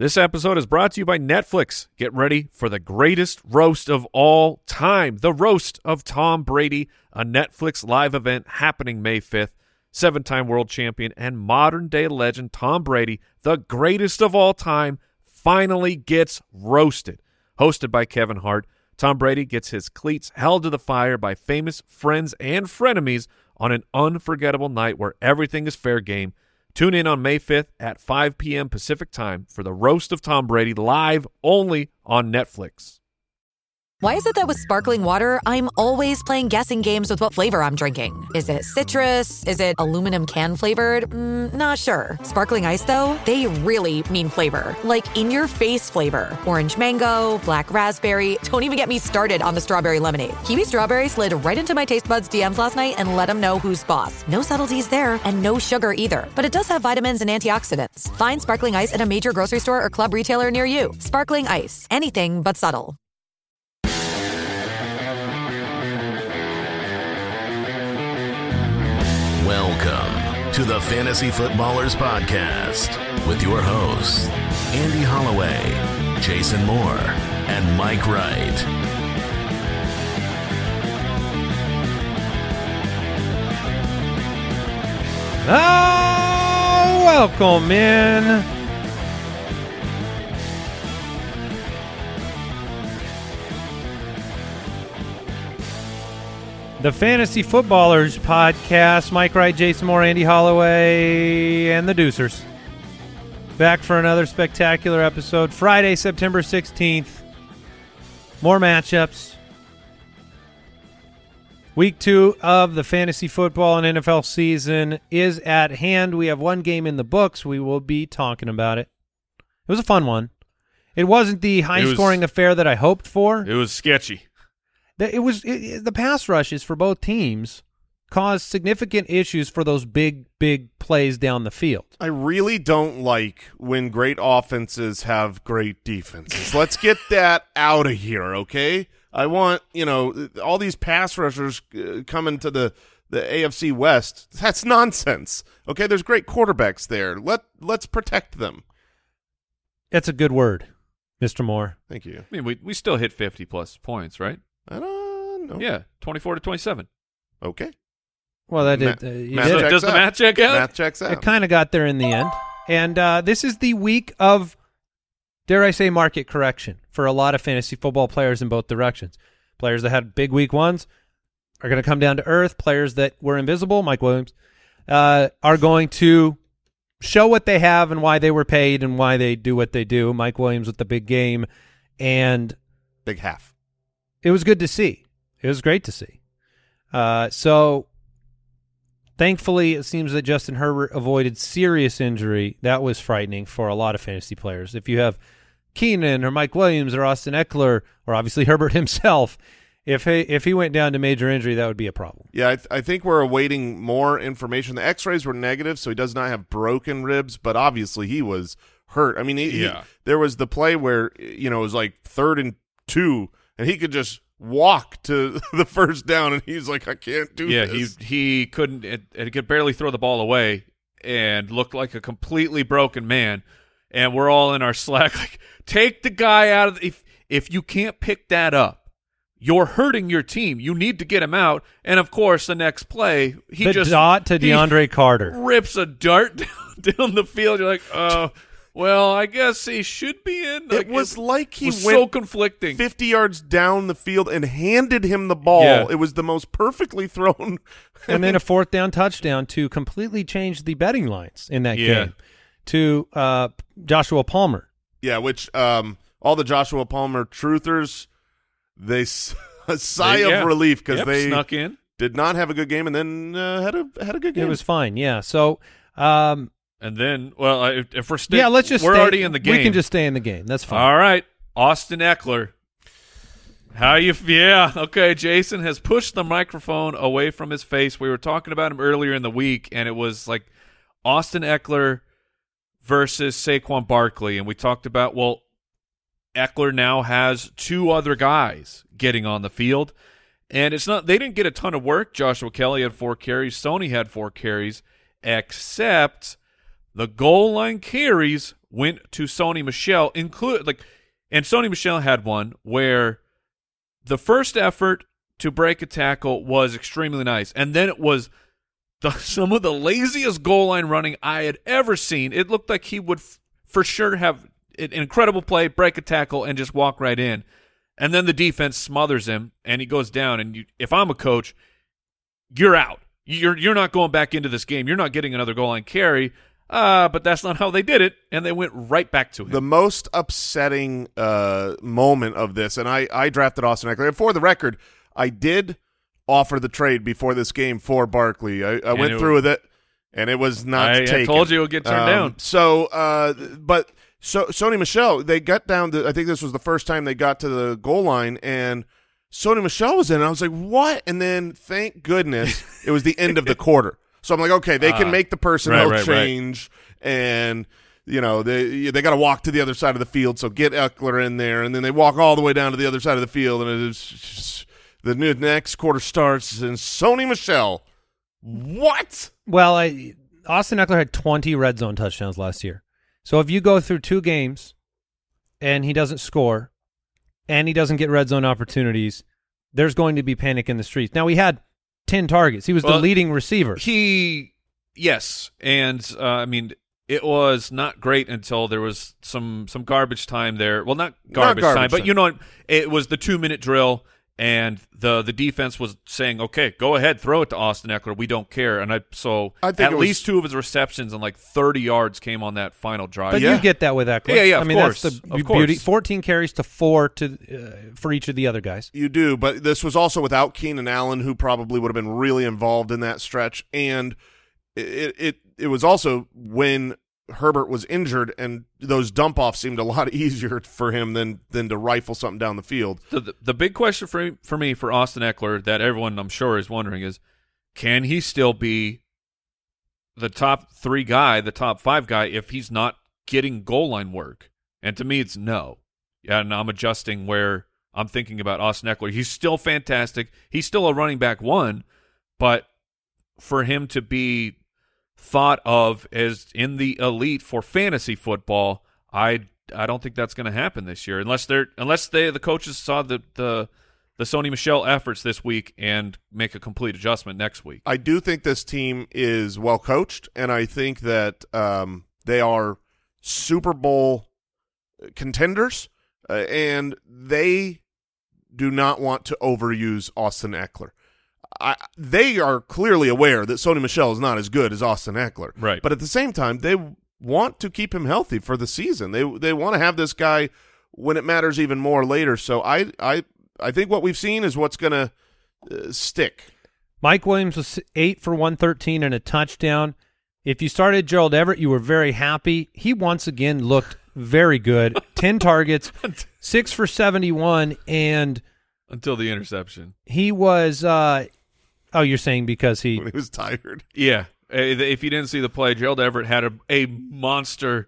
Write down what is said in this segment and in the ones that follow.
This episode is brought to you by Netflix. Get ready for the greatest roast of all time, the roast of Tom Brady, a Netflix live event happening May 5th. Seven-time world champion and modern-day legend Tom Brady, the greatest of all time, finally gets roasted. Hosted by Kevin Hart, Tom Brady gets his cleats held to the fire by famous friends and frenemies on an unforgettable night where everything is fair game. Tune in on May 5th at 5 p.m. Pacific Time for the Roast of Tom Brady live only on Netflix. Why is it that with sparkling water, I'm always playing guessing games with what flavor I'm drinking? Is it citrus? Is it aluminum can flavored? Not sure. Sparkling ice, though, they really mean flavor. Like in-your-face flavor. Orange mango, black raspberry. Don't even get me started on the strawberry lemonade. Kiwi Strawberry slid right into my taste buds DMs last night and let them know who's boss. No subtleties there, and no sugar either. But it does have vitamins and antioxidants. Find sparkling ice at a major grocery store or club retailer near you. Sparkling ice. Anything but subtle. Welcome to the Fantasy Footballers Podcast with your hosts, Andy Holloway, Jason Moore, and Mike Wright. Oh, welcome in. The Fantasy Footballers Podcast. Mike Wright, Jason Moore, Andy Holloway, and the Deucers. Back for another spectacular episode. Friday, September 16th. More matchups. Week 2 of the fantasy football and NFL season is at hand. We have one game in the books. We will be talking about it. It was a fun one. It wasn't the high-scoring affair that I hoped for. It was sketchy. The pass rushes for both teams caused significant issues for those big plays down the field. I really don't like when great offenses have great defenses. Let's get that out of here, okay? I want, all these pass rushers coming to the AFC West. That's nonsense. Okay, there's great quarterbacks there. Let's protect them. That's a good word, Mr. Moore. Thank you. I mean, we still hit 50-plus points, right? I don't know. Yeah, 24-27. Okay. Well, that Does Does the math check out? Math checks out. It kind of got there in the end. And this is the week of, dare I say, market correction for a lot of fantasy football players in both directions. Players that had big week ones are going to come down to earth. Players that were invisible, Mike Williams, are going to show what they have and why they were paid and why they do what they do. Mike Williams with the big game. And big half. It was good to see. It was great to see. So, thankfully, it seems that Justin Herbert avoided serious injury. That was frightening for a lot of fantasy players. If you have Keenan or Mike Williams or Austin Eckler or obviously Herbert himself, if he went down to major injury, that would be a problem. Yeah, I think we're awaiting more information. The X-rays were negative, so he does not have broken ribs, but obviously he was hurt. I mean, there was the play where it was like 3rd and 2. And he could just walk to the first down, and he's like, I can't do this. Yeah, he couldn't he could barely throw the ball away and looked like a completely broken man. And we're all in our Slack like, take the guy out of if you can't pick that up, you're hurting your team. You need to get him out. And, of course, the next play, he dot to DeAndre Carter. Rips a dart down the field. You're like, oh. Well, I guess he should be in. It was like he was went so conflicting. 50 yards down the field and handed him the ball. Yeah. It was the most perfectly thrown. And then a 4th down touchdown to completely change the betting lines in that game to Joshua Palmer. Yeah, which all the Joshua Palmer truthers, a sigh of relief because they snuck in. Did not have a good game and then had a good game. It was fine, yeah. So and then, well, if we're we're already in the game. We can just stay in the game. That's fine. All right, Austin Eckler. How you? Yeah, okay. Jason has pushed the microphone away from his face. We were talking about him earlier in the week, and it was like Austin Eckler versus Saquon Barkley, and we talked about Eckler now has 2 other guys getting on the field, and it's not they didn't get a ton of work. Joshua Kelly had 4 carries. Sony had 4 carries, except the goal line carries went to Sony Michel, and Sony Michel had one where the first effort to break a tackle was extremely nice, and then it was some of the laziest goal line running I had ever seen. It looked like he would for sure have an incredible play, break a tackle, and just walk right in. And then the defense smothers him, and he goes down. And if I'm a coach, you're out. You're not going back into this game. You're not getting another goal line carry. But that's not how they did it, and they went right back to him. The most upsetting moment of this, and I drafted Austin Ekeler. And for the record, I did offer the trade before this game for Barkley. I went through with it, and it was not taken. I told you it would get turned down. So Sony Michel, they got down to, I think this was the first time they got to the goal line, and Sony Michel was in, and I was like, what? And then, thank goodness, it was the end of the quarter. So I'm like, okay, they can make the personnel change, and they got to walk to the other side of the field. So get Ekeler in there, and then they walk all the way down to the other side of the field, and it is just, the next quarter starts, and Sony Michel, what? Well, Austin Ekeler had 20 red zone touchdowns last year. So if you go through 2 games and he doesn't score, and he doesn't get red zone opportunities, there's going to be panic in the streets. Now, he had 10 targets. He was the leading receiver. Yes, and I mean, it was not great until there was some garbage time there. Well, not garbage time, but it was the 2-minute drill, and the defense was saying, "Okay, go ahead, throw it to Austin Ekeler. We don't care." And I think at least 2 of his receptions and like 30 yards came on that final drive. But you get that with Ekeler. Yeah, I mean, course. That's the beauty. 14 carries to 4 for each of the other guys. You do, but this was also without Keenan Allen, who probably would have been really involved in that stretch, and it was also when Herbert was injured, and those dump-offs seemed a lot easier for him than to rifle something down the field. The big question for me for Austin Ekeler that everyone, I'm sure, is wondering is, can he still be the top 3 guy, the top 5 guy, if he's not getting goal line work? And to me, it's no. Yeah, and I'm adjusting where I'm thinking about Austin Ekeler. He's still fantastic. He's still a running back 1, but for him to be thought of as in the elite for fantasy football, I don't think that's going to happen this year unless the coaches saw the Sony Michel efforts this week and make a complete adjustment next week. I do think this team is well coached, and I think that they are Super Bowl contenders, and they do not want to overuse Austin Ekeler. They are clearly aware that Sony Michel is not as good as Austin Ekeler. Right. But at the same time, they want to keep him healthy for the season. They want to have this guy when it matters even more later. So I think what we've seen is what's going to stick. Mike Williams was 8 for 113 and a touchdown. If you started Gerald Everett, you were very happy. He once again looked very good. 10 targets, 6 for 71, and until the interception. He was you're saying because he was tired. Yeah. If you didn't see the play, Gerald Everett had a monster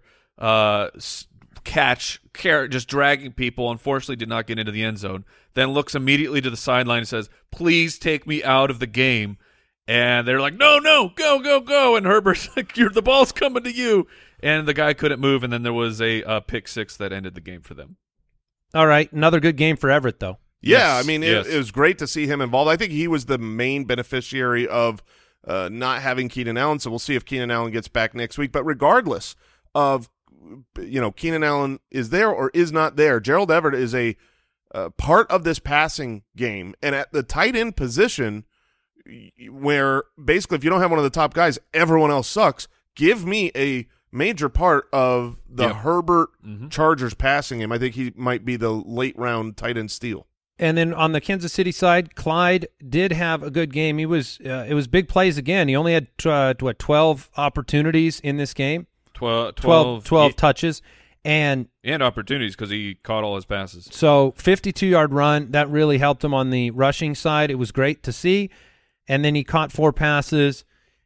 catch, just dragging people. Unfortunately, did not get into the end zone. Then looks immediately to the sideline and says, "Please take me out of the game." And they're like, "No, go." And Herbert's like, "The ball's coming to you." And the guy couldn't move, and then there was a pick 6 that ended the game for them. All right, another good game for Everett, though. Yeah, I mean, it was great to see him involved. I think he was the main beneficiary of not having Keenan Allen, so we'll see if Keenan Allen gets back next week. But regardless of, Keenan Allen is there or is not there, Gerald Everett is a part of this passing game. And at the tight end position, where basically if you don't have one of the top guys, everyone else sucks, give me a major part of the Herbert Chargers passing game. I think he might be the late-round tight end steal. And then on the Kansas City side, Clyde did have a good game. He was it was big plays again. He only had 12 opportunities in this game. 12 touches and opportunities because he caught all his passes. So 52-yard run, that really helped him on the rushing side. It was great to see. And then he caught 4 passes.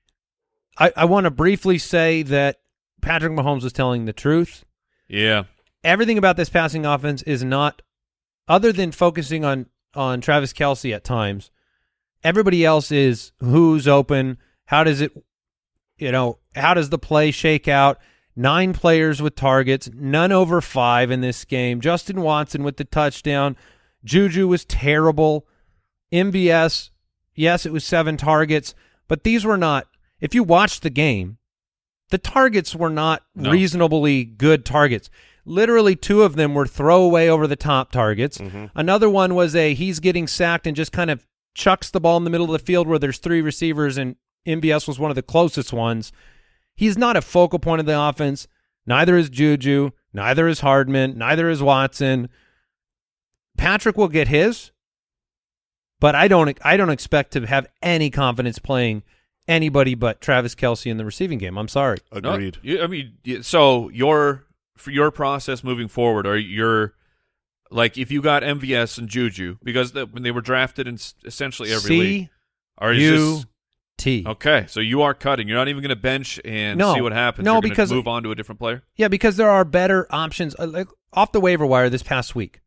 I want to briefly say that Patrick Mahomes was telling the truth. Yeah. Everything about this passing offense is not, other than focusing on Travis Kelce at times, everybody else is who's open, how does it how does the play shake out? 9 players with targets, none over 5 in this game. Justin Watson with the touchdown. Juju was terrible. MVS, yes, it was 7 targets, but these were not, if you watched the game, the targets were not reasonably good targets. Literally 2 of them were throwaway over the top targets. Mm-hmm. Another one was he's getting sacked and just kind of chucks the ball in the middle of the field where there's 3 receivers, and MVS was one of the closest ones. He's not a focal point of the offense. Neither is Juju. Neither is Hardman. Neither is Watson. Patrick will get his, but I don't expect to have any confidence playing anybody but Travis Kelce in the receiving game. I'm sorry. Agreed. No, so for your process moving forward, or like if you got MVS and Juju because when they were drafted in essentially every league, are you T. Okay, so you are cutting. You're not even going to bench and see what happens. No, You're because move on to a different player. Yeah, because there are better options. Like off the waiver wire this past week,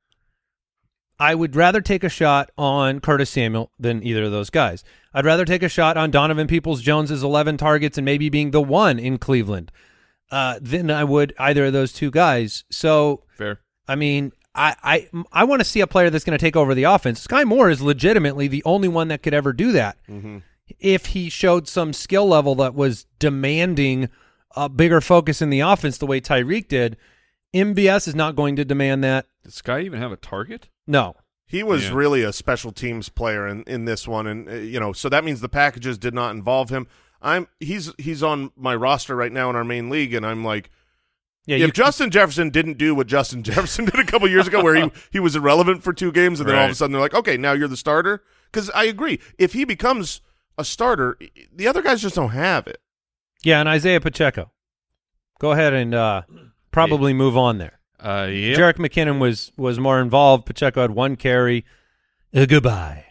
I would rather take a shot on Curtis Samuel than either of those guys. I'd rather take a shot on Donovan Peoples-Jones's 11 targets and maybe being the one in Cleveland than I would either of those 2 guys. So fair. I mean, I want to see a player that's going to take over the offense. Sky Moore is legitimately the only one that could ever do that. Mm-hmm. If he showed some skill level that was demanding a bigger focus in the offense the way Tyreek did, MVS is not going to demand that. Does Sky even have a target? No. He was really a special teams player in this one, and so that means the packages did not involve him. He's on my roster right now in our main league, and I'm like, if Justin Jefferson didn't do what Justin Jefferson did a couple years ago, where he was irrelevant for 2 games, and then all of a sudden they're like, okay, now you're the starter. Because I agree, if he becomes a starter, the other guys just don't have it. Yeah, and Isaiah Pacheco. Go ahead and probably move on there. Jerick McKinnon was more involved. Pacheco had 1 carry. Goodbye.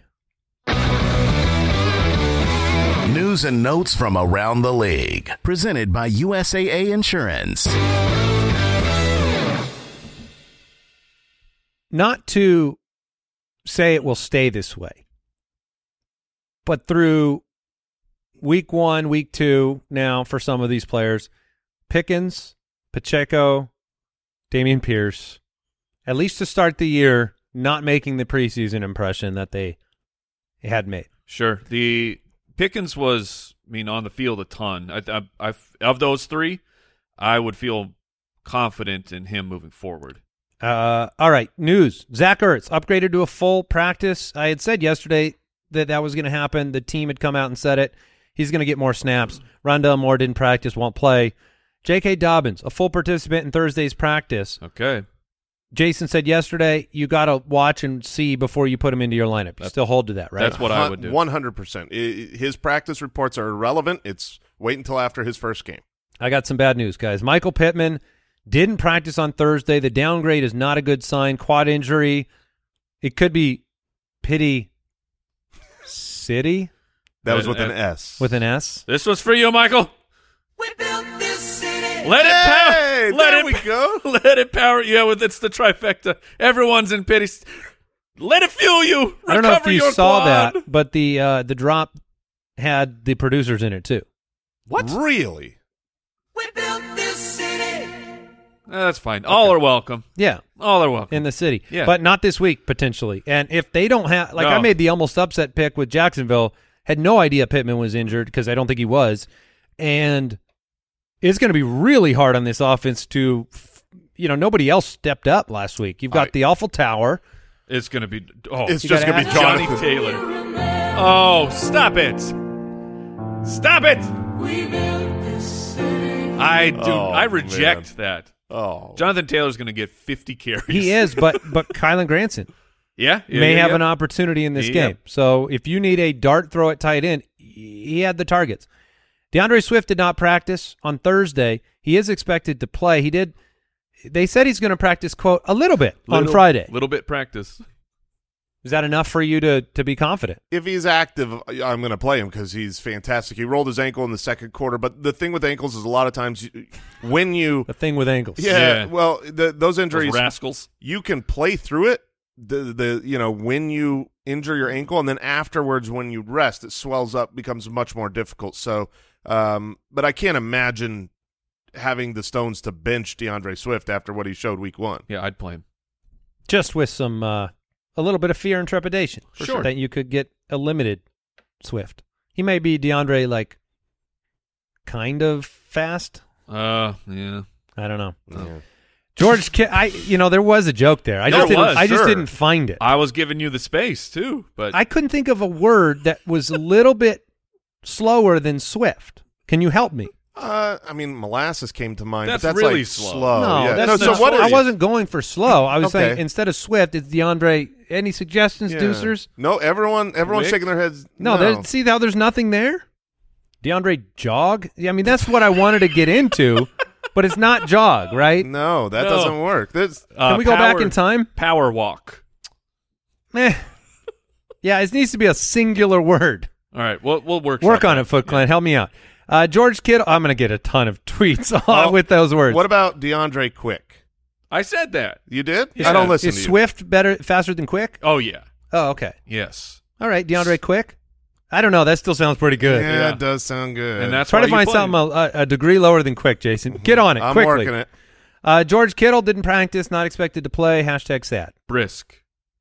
News and notes from around the league. Presented by USAA Insurance. Not to say it will stay this way, but through week 1, week 2 now for some of these players, Pickens, Pacheco, Dameon Pierce, at least to start the year, not making the preseason impression that they had made. Sure. The Pickens was, on the field a ton. I of those 3, I would feel confident in him moving forward. All right, news. Zach Ertz upgraded to a full practice. I had said yesterday that was going to happen. The team had come out and said it. He's going to get more snaps. Rondale Moore didn't practice, won't play. J.K. Dobbins, a full participant in Thursday's practice. Okay. Jason said yesterday you got to watch and see before you put him into your lineup. You still hold to that, right? That's what I would do. 100%. His practice reports are irrelevant. It's wait until after his first game. I got some bad news, guys. Michael Pittman didn't practice on Thursday. The downgrade is not a good sign. Quad injury. It could be Pity City. That was with an S. With an S. This was for you, Michael. We built this city. Let it power. Hey, there we go. Let it power. Yeah, it's the trifecta. Everyone's in pity. Let it fuel you. I don't know if you saw quad. that, but the drop had the producers in it too. What? Really? We built this city. That's fine. All are welcome. Yeah. All are welcome. In the city. Yeah. But not this week, potentially. And if they don't have, I made the almost upset pick with Jacksonville, had no idea Pittman was injured because I don't think he was. And it's going to be really hard on this offense to, nobody else stepped up last week. You've got the awful Tower. It's going to be, it's just going to be Johnny Jonathan Taylor. Oh, stop it. Stop it. We built this city. I reject that. Oh. Jonathan Taylor's going to get 50 carries. He is, but Kylan Granson may have an opportunity in this game. So if you need a dart throw at tight end, he had the targets. DeAndre Swift did not practice on Thursday. He is expected to play. They said he's going to practice, quote, a little bit on Friday. Little bit practice. Is that enough for you to be confident? If he's active, I'm going to play him because he's fantastic. He rolled his ankle in the second quarter, but the thing with ankles is a lot of times when you – The thing with ankles. Yeah, well, those injuries – Those rascals. You can play through it. When you injure your ankle, and then afterwards when you rest, it swells up, becomes much more difficult. So But I can't imagine having the stones to bench DeAndre Swift after what he showed week 1. Yeah, I'd play him. Just with some a little bit of fear and trepidation. For sure. That you could get a limited Swift. He may be DeAndre, like, kind of fast. Yeah. I don't know. Yeah. George, there was a joke there. I just didn't find it. I was giving you the space, too. But I couldn't think of a word that was a little bit slower than Swift. Can you help me? Molasses came to mind. That's but that's really like slow. No, Yeah. that's so not what slow. is I wasn't going for slow. I was Okay. saying instead of Swift, it's DeAndre. Any suggestions, Deucers? No, everyone's Wick? shaking their heads. No. See how there's nothing there? DeAndre Jog? Yeah, I mean, that's what I wanted to get into, but it's not Jog, right? No, that No. doesn't work. Can we go back in time? Power walk. Yeah, it needs to be a singular word. All right, we'll Work on it, Foot Clan. Help me out. George Kittle, I'm going to get a ton of tweets with those words. What about DeAndre Quick? I said that. You did? Yeah. I don't listen Is to you. Swift faster than Quick? Oh, yeah. Oh, okay. Yes. All right, DeAndre Quick. I don't know. That still sounds pretty good. Yeah, Yeah. it does sound good. And that's Try why to you find play something him. a degree lower than Quick, Jason. Get on it I'm quickly. working it. George Kittle didn't practice, not expected to play. # sad. Brisk.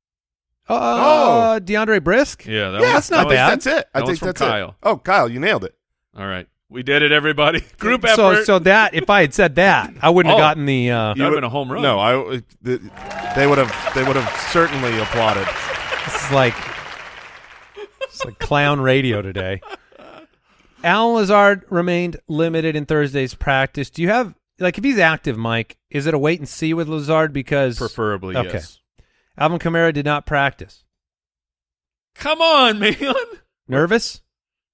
DeAndre Brisk? Yeah, that Yeah, was, that's not I think bad. That's it. I That was think from that's Kyle. it. Oh, Kyle, you nailed it. All right. We did it, everybody. Group So effort. that, if I had said that, I wouldn't have Oh. gotten the That would have been a home run. No, they would have certainly applauded. This is like it's like clown radio today. Alan Lazard remained limited in Thursday's practice. Do you have if he's active, Mike? Is it a wait and see with Lazard because Preferably, Okay. yes. Alvin Kamara did not practice? Come on, man. Nervous?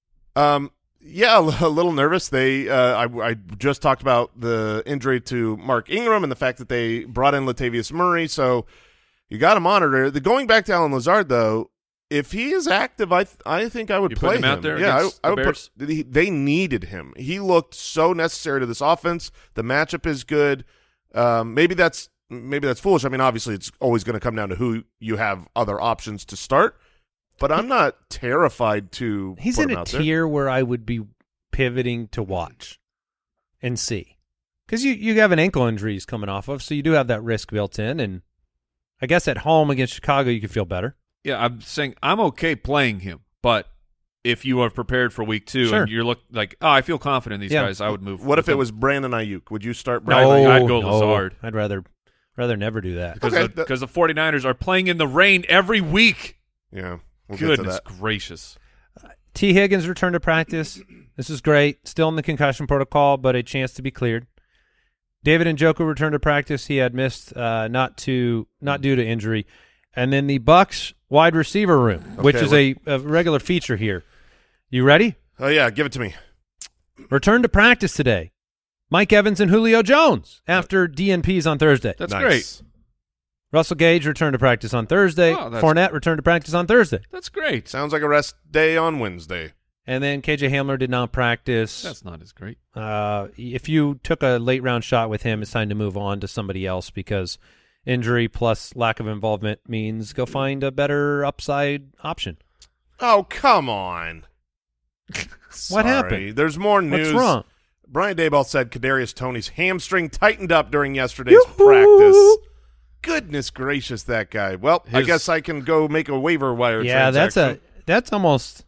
Yeah, a little nervous. I just talked about the injury to Mark Ingram and the fact that they brought in Latavius Murray, so you got to monitor. Going back to Alan Lazard, though, if he is active, I think I would You play put him out there Yeah, against I the would Bears? they needed him. He looked so necessary to this offense. The matchup is good. Maybe that's foolish. I mean, obviously, it's always going to come down to who you have other options to start. But I'm not terrified to. He's put in him a out there. tier where I would be pivoting to watch and see. Because you have an ankle injury he's coming off of, so you do have that risk built in. And I guess at home against Chicago, you could feel better. Yeah, I'm saying I'm okay playing him, but if you are prepared for week 2 Sure. and you're I feel confident in these Yeah. guys, I would move. What with if it them. was Brandon Ayuk? Would you start No. Brandon? I'd go Lazard. I'd rather never do that. Because Okay, because the 49ers are playing in the rain every week. Yeah, we'll get to Goodness that. gracious. T. Higgins returned to practice. This is great. Still in the concussion protocol, but a chance to be cleared. David Njoku returned to practice. He had missed not due to injury. And then the Bucs wide receiver room, which is a regular feature here. You ready? Oh yeah, give it to me. Returned to practice today. Mike Evans and Julio Jones after DNPs on Thursday. That's Nice. great. Russell Gage returned to practice on Thursday. Oh, that's- Fournette returned to practice on Thursday. That's great. Sounds like a rest day on Wednesday. And then KJ Hamler did not practice. That's not as great. If you took a late round shot with him, it's time to move on to somebody else because injury plus lack of involvement means go find a better upside option. Oh come on! What happened? There's more news. What's wrong? Brian Daboll said Kadarius Toney's hamstring tightened up during yesterday's practice. Goodness gracious, that guy. Well, I His- guess I can go make a waiver wire Yeah, transaction. that's almost.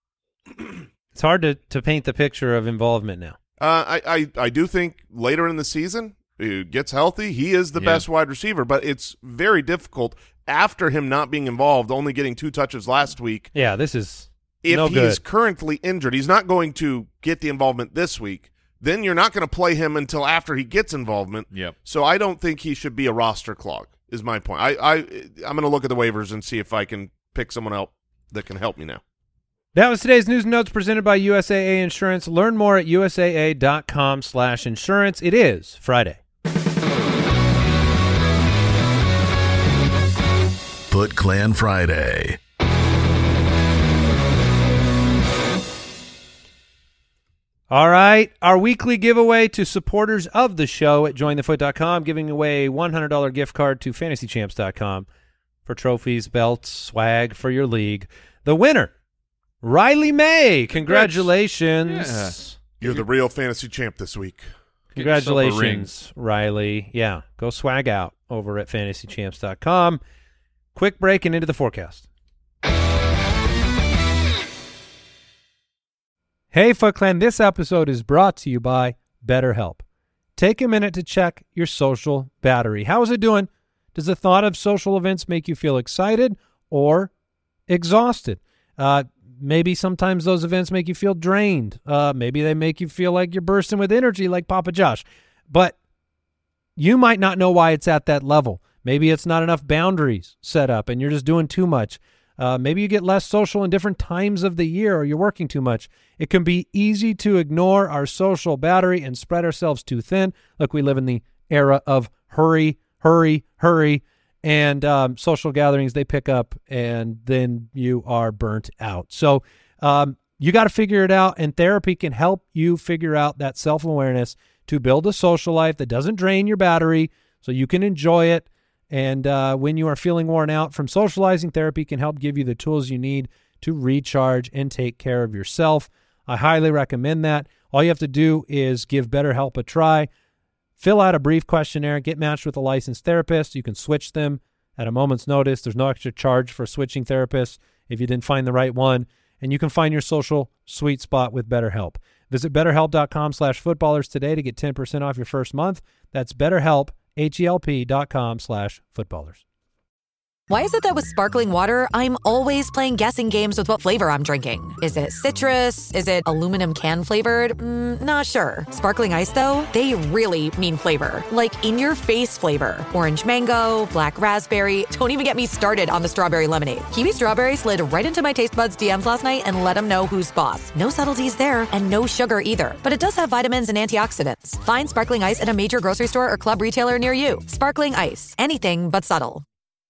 It's hard to paint the picture of involvement now. I do think later in the season, he gets healthy. He is the Yeah. best wide receiver, but it's very difficult after him not being involved, only getting 2 touches last week. Yeah, this is If no he's good. currently injured, he's not going to get the involvement this week. Then you're not going to play him until after he gets involvement. Yep. So I don't think he should be a roster clog, is my point. I'm going to look at the waivers and see if I can pick someone else that can help me now. That was today's news and notes presented by USAA Insurance. Learn more at USAA.com/insurance. It is Friday. Foot Clan Friday. All right, our weekly giveaway to supporters of the show at jointhefoot.com, giving away a $100 gift card to fantasychamps.com for trophies, belts, swag for your league. The winner, Riley May. Congratulations. You're the real fantasy champ this week. Get yourself a ring. Congratulations, Riley. Yeah, go swag out over at fantasychamps.com. Quick break and into the forecast. Hey, Foot Clan, this episode is brought to you by BetterHelp. Take a minute to check your social battery. How is it doing? Does the thought of social events make you feel excited or exhausted? Maybe sometimes those events make you feel drained. Maybe they make you feel like you're bursting with energy like Papa Josh. But you might not know why it's at that level. Maybe it's not enough boundaries set up and you're just doing too much. Maybe you get less social in different times of the year or you're working too much. It can be easy to ignore our social battery and spread ourselves too thin. Look, we live in the era of hurry, and social gatherings, they pick up, and then you are burnt out. So you got to figure it out, and therapy can help you figure out that self-awareness to build a social life that doesn't drain your battery so you can enjoy it. And when you are feeling worn out from socializing, therapy can help give you the tools you need to recharge and take care of yourself. I highly recommend that. All you have to do is give BetterHelp a try. Fill out a brief questionnaire, get matched with a licensed therapist. You can switch them at a moment's notice. There's no extra charge for switching therapists if you didn't find the right one. And you can find your social sweet spot with BetterHelp. Visit BetterHelp.com/footballers today to get 10% off your first month. That's BetterHelp, HELP.com/footballers. Why is it that with sparkling water, I'm always playing guessing games with what flavor I'm drinking? Is it citrus? Is it aluminum can flavored? Not sure. Sparkling ice, though, they really mean flavor. Like in-your-face flavor. Orange mango, black raspberry. Don't even get me started on the strawberry lemonade. Kiwi Strawberry slid right into my taste buds DMs last night and let them know who's boss. No subtleties there, and no sugar either. But it does have vitamins and antioxidants. Find sparkling ice at a major grocery store or club retailer near you. Sparkling ice. Anything but subtle.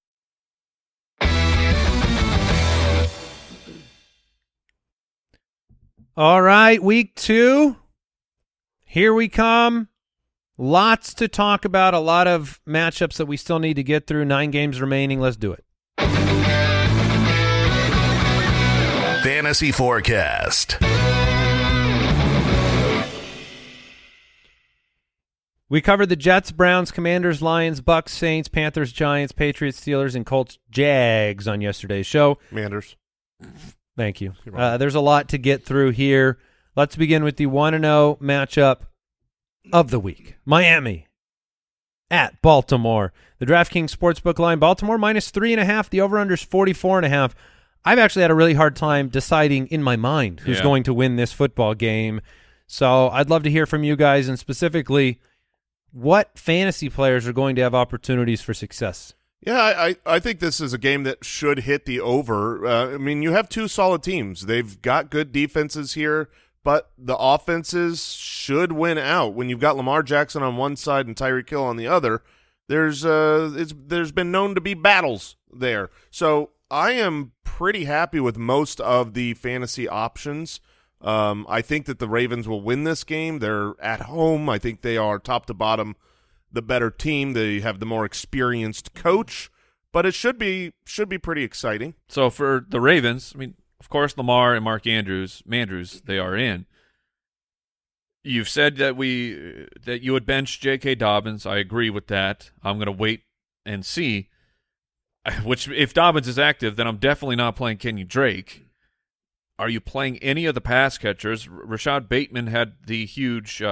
All right, week 2. Here we come. Lots to talk about, a lot of matchups that we still need to get through. 9 games remaining. Let's do it. Fantasy Forecast. We covered the Jets, Browns, Commanders, Lions, Bucks, Saints, Panthers, Giants, Patriots, Steelers, and Colts, Jags on yesterday's show. Manders. Thank you. There's a lot to get through here. Let's begin with the 1-0 matchup of the week. Miami at Baltimore. The DraftKings Sportsbook line, Baltimore -3.5. The over-under is 44.5. I've actually had a really hard time deciding in my mind who's going to win this football game. So I'd love to hear from you guys, and specifically what fantasy players are going to have opportunities for success. Yeah, I think this is a game that should hit the over. I mean, you have 2 solid teams. They've got good defenses here, but the offenses should win out. When you've got Lamar Jackson on one side and Tyreek Hill on the other, there's been known to be battles there. So I am pretty happy with most of the fantasy options. I think that the Ravens will win this game. They're at home. I think they are top to bottom the better team. They have the more experienced coach, but it should be pretty exciting. So for the Ravens, I mean, of course, Lamar and Mark Andrews, they are in. You've said that you would bench J.K. Dobbins. I agree with that. I'm going to wait and see. Which, if Dobbins is active, then I'm definitely not playing Kenyon Drake. Are you playing any of the pass catchers? Rashad Bateman had the huge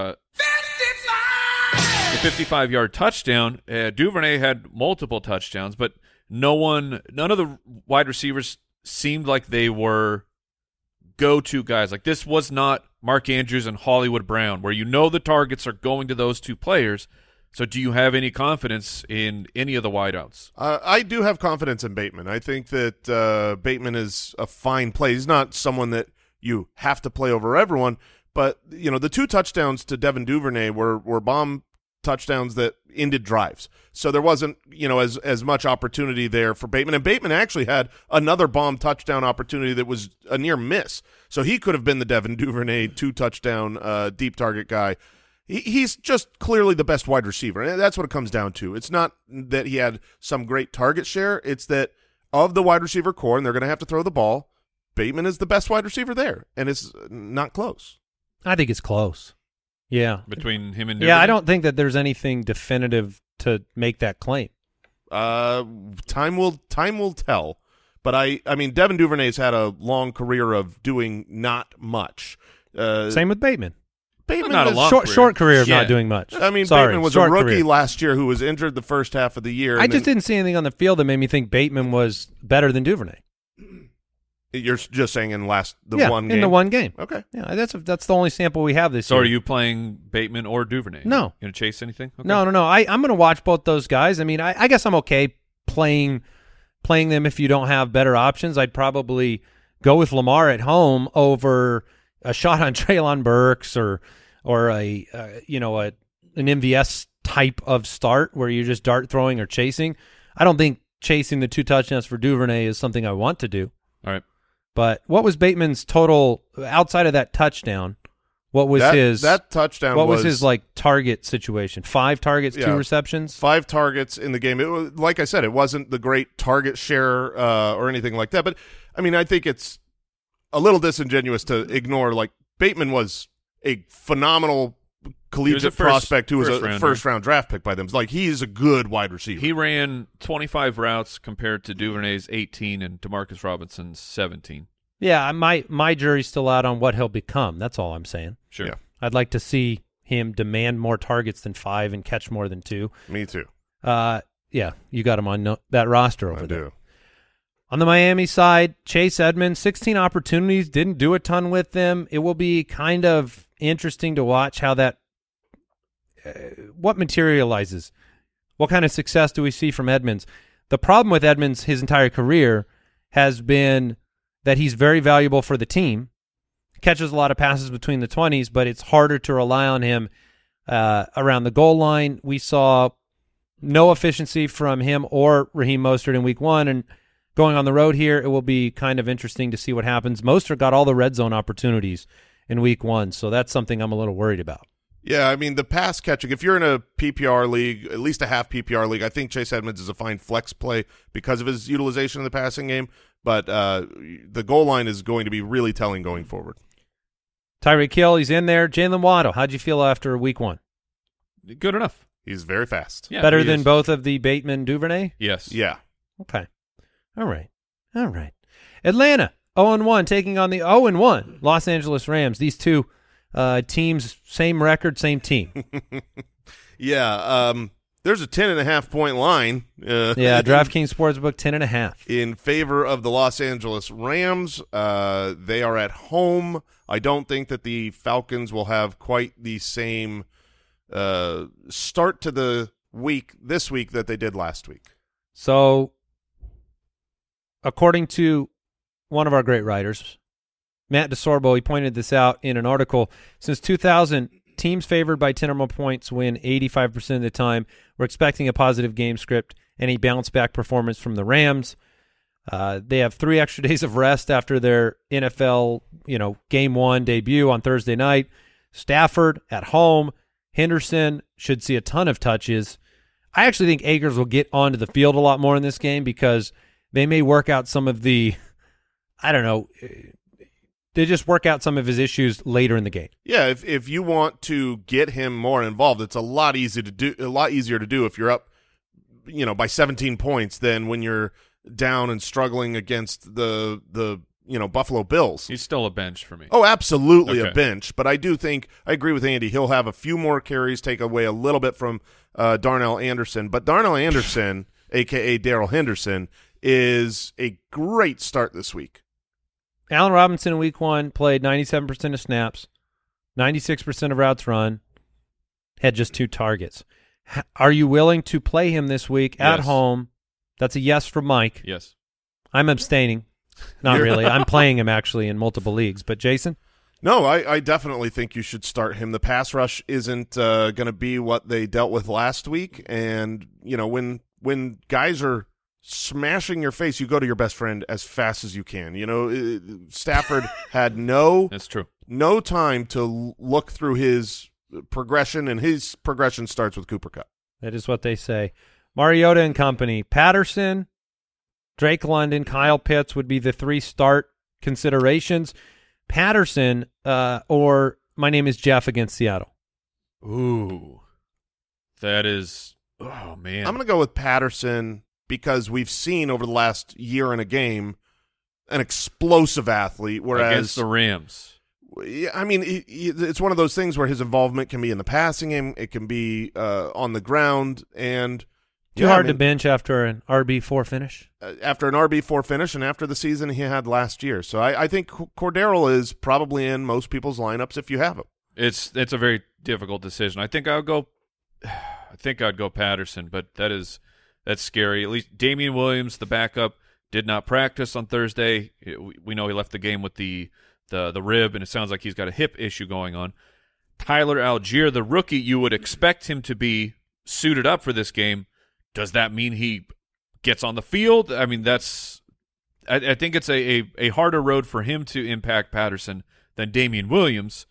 55-yard touchdown. Duvernay had multiple touchdowns, but none of the wide receivers seemed like they were go-to guys. Like, this was not Mark Andrews and Hollywood Brown, where you know the targets are going to those 2 players. So do you have any confidence in any of the wideouts? I do have confidence in Bateman. I think that Bateman is a fine play. He's not someone that you have to play over everyone, but the 2 touchdowns to Devin Duvernay were bomb touchdowns that ended drives. So there wasn't, as much opportunity there for Bateman. And Bateman actually had another bomb touchdown opportunity that was a near miss. So he could have been the Devin Duvernay 2-touchdown deep target guy. He's just clearly the best wide receiver, and that's what it comes down to. It's not that he had some great target share. It's that of the wide receiver core, and they're going to have to throw the ball, Bateman is the best wide receiver there, and it's not close. I think it's close. Yeah. between him and Duvernay? Yeah, I don't think that there's anything definitive to make that claim. Time will tell. But I mean, Devin Duvernay's had a long career of doing not much. Same with Bateman. Bateman Not a is- long Short career of Yeah. not doing much. I mean, Sorry, Bateman was a short rookie career. last year who was injured the first half of the year. I and just then- didn't see anything on the field that made me think Bateman was better than Duvernay. You're just saying in one game? in the one game. Okay. Yeah, that's the only sample we have this So year. are you playing Bateman or Duvernay? No. You going to chase anything? Okay. No. I'm going to watch both those guys. I mean, I guess I'm okay playing them if you don't have better options. I'd probably go with Lamar at home over a shot on Treylon Burks or an MVS type of start where you're just dart throwing or chasing. I don't think chasing the 2 touchdowns for Duvernay is something I want to do. All right. But what was Bateman's total outside of that touchdown? What was that touchdown? What was his like target situation? 5 targets, 2 receptions. 5 targets in the game. It was, like I said, it wasn't the great target share or anything like that. But I mean, I think it's a little disingenuous to ignore. Like Bateman was a phenomenal collegiate prospect who was a first-round draft pick by them. Like he's a good wide receiver. He ran 25 routes compared to Duvernay's 18 and DeMarcus Robinson's 17. Yeah, my jury's still out on what he'll become. That's all I'm saying. Sure. Yeah. I'd like to see him demand more targets than 5 and catch more than 2. Me too. Yeah, you got him on that roster over I there. do. On the Miami side, Chase Edmonds, 16 opportunities, didn't do a ton with them. It will be kind of interesting to watch how that what materializes. What kind of success do we see from Edmonds? The problem with Edmonds his entire career has been that he's very valuable for the team. Catches a lot of passes between the 20s, but it's harder to rely on him around the goal line. We saw no efficiency from him or Raheem Mostert in week 1, and going on the road here, it will be kind of interesting to see what happens. Mostert got all the red zone opportunities in week 1, so that's something I'm a little worried about. Yeah, I mean, the pass catching, if you're in a PPR league, at least a half PPR league, I think Chase Edmonds is a fine flex play because of his utilization in the passing game, but the goal line is going to be really telling going forward. Tyreek Hill, he's in there. Jalen Waddle, how'd you feel after week 1? Good enough. He's very fast. Yeah, Better he than is. both of the Bateman Duvernay? Yes. Yeah. Okay. All right. Atlanta, 0-1, taking on the 0-1 Los Angeles Rams. These two teams, same record, same team. Yeah, there's a 10.5-point line. Yeah, DraftKings Sportsbook, 10.5. In favor of the Los Angeles Rams. They are at home. I don't think that the Falcons will have quite the same start to the week this week that they did last week. So, according to one of our great writers, Matt DeSorbo, he pointed this out in an article. Since 2000, teams favored by 10 or more points win 85% of the time. We're expecting a positive game script and a bounce-back performance from the Rams. They have 3 extra days of rest after their NFL, Game 1 debut on Thursday night. Stafford at home. Henderson should see a ton of touches. I actually think Akers will get onto the field a lot more in this game because they may work out some of the, they just work out some of his issues later in the game. Yeah, if you want to get him more involved, it's a lot easier to do if you're up, by 17 points than when you're down and struggling against the Buffalo Bills. He's still a bench for me. Oh, absolutely Okay. a bench. But I do think I agree with Andy. He'll have a few more carries, take away a little bit from Darnell Anderson. But Darnell Anderson, a.k.a. Darrell Henderson, is a great start this week. Allen Robinson in week 1 played 97% of snaps, 96% of routes run, had just 2 targets. Are you willing to play him this week at Yes. home? That's a yes from Mike. Yes. I'm abstaining. Not really. I'm playing him actually in multiple leagues. But Jason? No, I definitely think you should start him. The pass rush isn't going to be what they dealt with last week. And, when guys are smashing your face, you go to your best friend as fast as you can. Stafford had That's true. no time to look through his progression, and his progression starts with Cooper Kupp. That is what they say. Mariota and company. Patterson, Drake London, Kyle Pitts would be the 3 start considerations. Patterson or my name is Jeff against Seattle. Ooh. That is – oh, man. I'm going to go with Patterson because we've seen over the last year in a game an explosive athlete, whereas against the Rams. I mean, it's one of those things where his involvement can be in the passing game, it can be on the ground, and Too hard to bench after an RB4 finish. After an RB4 finish and after the season he had last year. So I think Cordero is probably in most people's lineups if you have him. It's a very difficult decision. I think I'd go Patterson, but that's scary. At least Damian Williams, the backup, did not practice on Thursday. We know he left the game with the rib, and it sounds like he's got a hip issue going on. Tyler Algier, the rookie, you would expect him to be suited up for this game. Does that mean he gets on the field? I mean, I think it's a harder road for him to impact Patterson than Damian Williams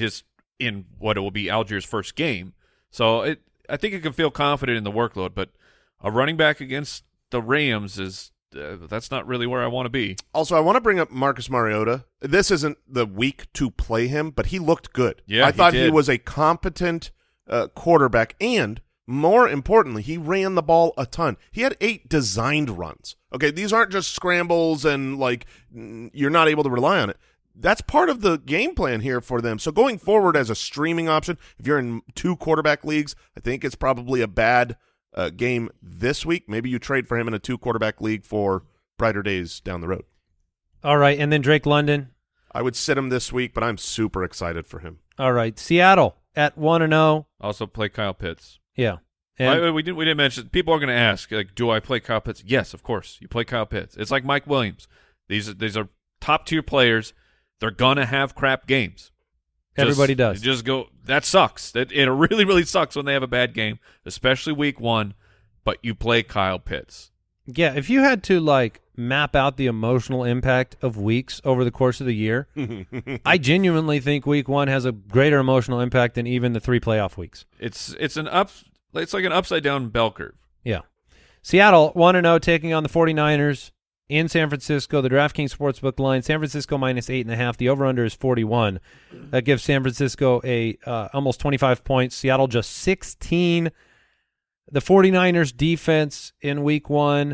in what it will be Algier's first game. So I think you can feel confident in the workload, but a running back against the Rams is that's not really where I want to be. Also, I want to bring up Marcus Mariota. This isn't the week to play him, but he looked good. Yeah, I thought he he was a competent quarterback, and more importantly, he ran the ball a ton. He had 8 designed runs. Okay, these aren't just scrambles and like you're not able to rely on it. That's part of the game plan here for them. So going forward as a streaming option, if you're in 2 quarterback leagues, I think it's probably a bad game this week. Maybe you trade for him in a 2 quarterback league for brighter days down the road. All right, and then Drake London. I would sit him this week, but I'm super excited for him. All right, Seattle at 1-0. Also play Kyle Pitts. Yeah. And We didn't mention. People are going to ask, like, do I play Kyle Pitts? Yes, of course. You play Kyle Pitts. It's like Mike Williams. These are top tier players. They're gonna have crap games. Everybody does. Just go. That sucks. It really, really sucks when they have a bad game, especially week 1. But you play Kyle Pitts. Yeah, if you had to like map out the emotional impact of weeks over the course of the year, I genuinely think week 1 has a greater emotional impact than even the 3 playoff weeks. It's like an upside down bell curve. Yeah. Seattle 1-0 taking on the 49ers in San Francisco. The DraftKings Sportsbook line, San Francisco minus 8.5. The over-under is 41. That gives San Francisco almost 25 points. Seattle just 16. The 49ers defense in week 1,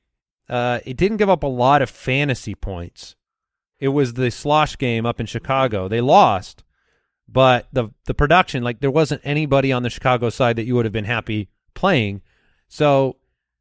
it didn't give up a lot of fantasy points. It was the slosh game up in Chicago. They lost, but the production, like there wasn't anybody on the Chicago side that you would have been happy playing. So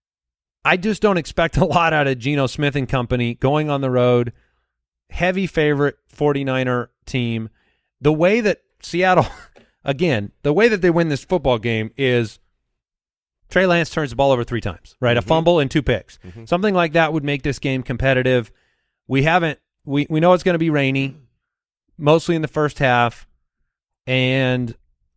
I just don't expect a lot out of Geno Smith and company going on the road. Heavy favorite 49er team. The way that Seattle, again, the way that they win this football game is Trey Lance turns the ball over 3 times, right? Mm-hmm. A fumble and 2 picks. Mm-hmm. Something like that would make this game competitive. We know it's going to be rainy, mostly in the first half. And,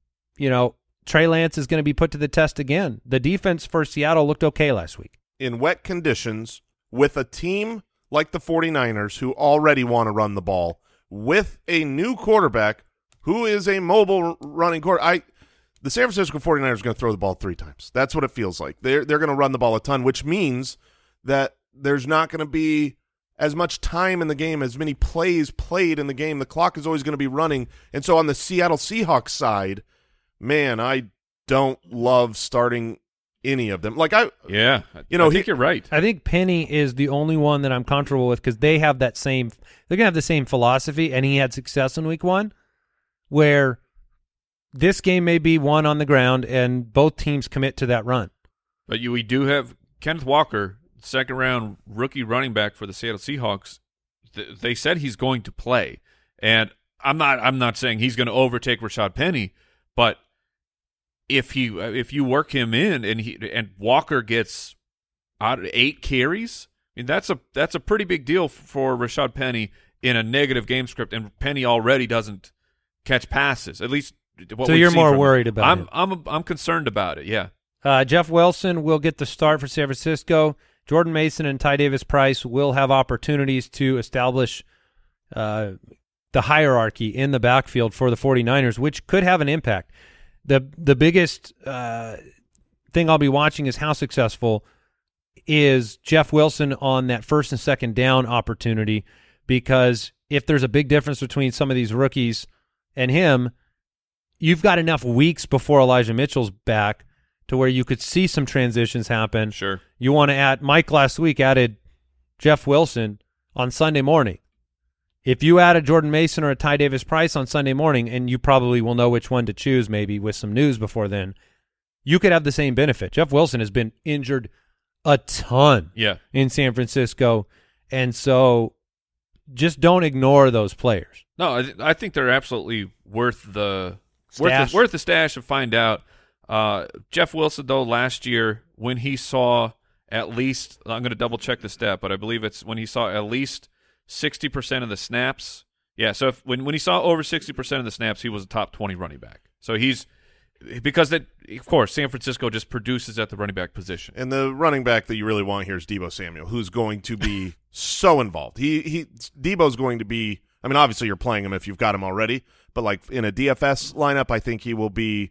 Trey Lance is going to be put to the test again. The defense for Seattle looked okay last week. In wet conditions, with a team like the 49ers who already want to run the ball, with a new quarterback who is a mobile running quarterback, the San Francisco 49ers are going to throw the ball 3 times. That's what it feels like. They're going to run the ball a ton, which means that there's not going to be as much time in the game, as many plays played in the game. The clock is always going to be running. And so on the Seattle Seahawks side, man, I don't love starting any of them. I think you're right. I think Penny is the only one that I'm comfortable with because they have that same – they're going to have the same philosophy, and he had success in week 1 where this game may be won on the ground and both teams commit to that run. But we do have Kenneth Walker, second-round rookie running back for the Seattle Seahawks. They said he's going to play, and I'm not saying he's going to overtake Rashad Penny, but if you work him in and Walker gets out 8 carries, I mean that's a pretty big deal for Rashad Penny in a negative game script, and Penny already doesn't catch passes. At least what so we've you're seen more from worried him. about it. I'm concerned about it. Yeah. Jeff Wilson will get the start for San Francisco. Jordan Mason and Ty Davis Price will have opportunities to establish the hierarchy in the backfield for the 49ers, which could have an impact. The biggest thing I'll be watching is how successful is Jeff Wilson on that first and second down opportunity, because if there's a big difference between some of these rookies and him, you've got enough weeks before Elijah Mitchell's back to where you could see some transitions happen. Sure. You want to add – Mike last week added Jeff Wilson on Sunday morning. If you add a Jordan Mason or a Ty Davis Price on Sunday morning, and you probably will know which one to choose maybe with some news before then, you could have the same benefit. Jeff Wilson has been injured a ton in San Francisco, and so just don't ignore those players. No, I think they're absolutely worth the Stash. worth the stash to find out. Jeff Wilson, though, last year when he saw at least, I'm going to double check the stat, but I believe it's when he saw at least 60% of the snaps. Yeah, so when he saw over 60% of the snaps, he was a top 20 running back. So because of course, San Francisco just produces at the running back position. And the running back that you really want here is Deebo Samuel, who's going to be so involved. Deebo's going to be, I mean, obviously you're playing him if you've got him already, but like in a DFS lineup, I think he will be,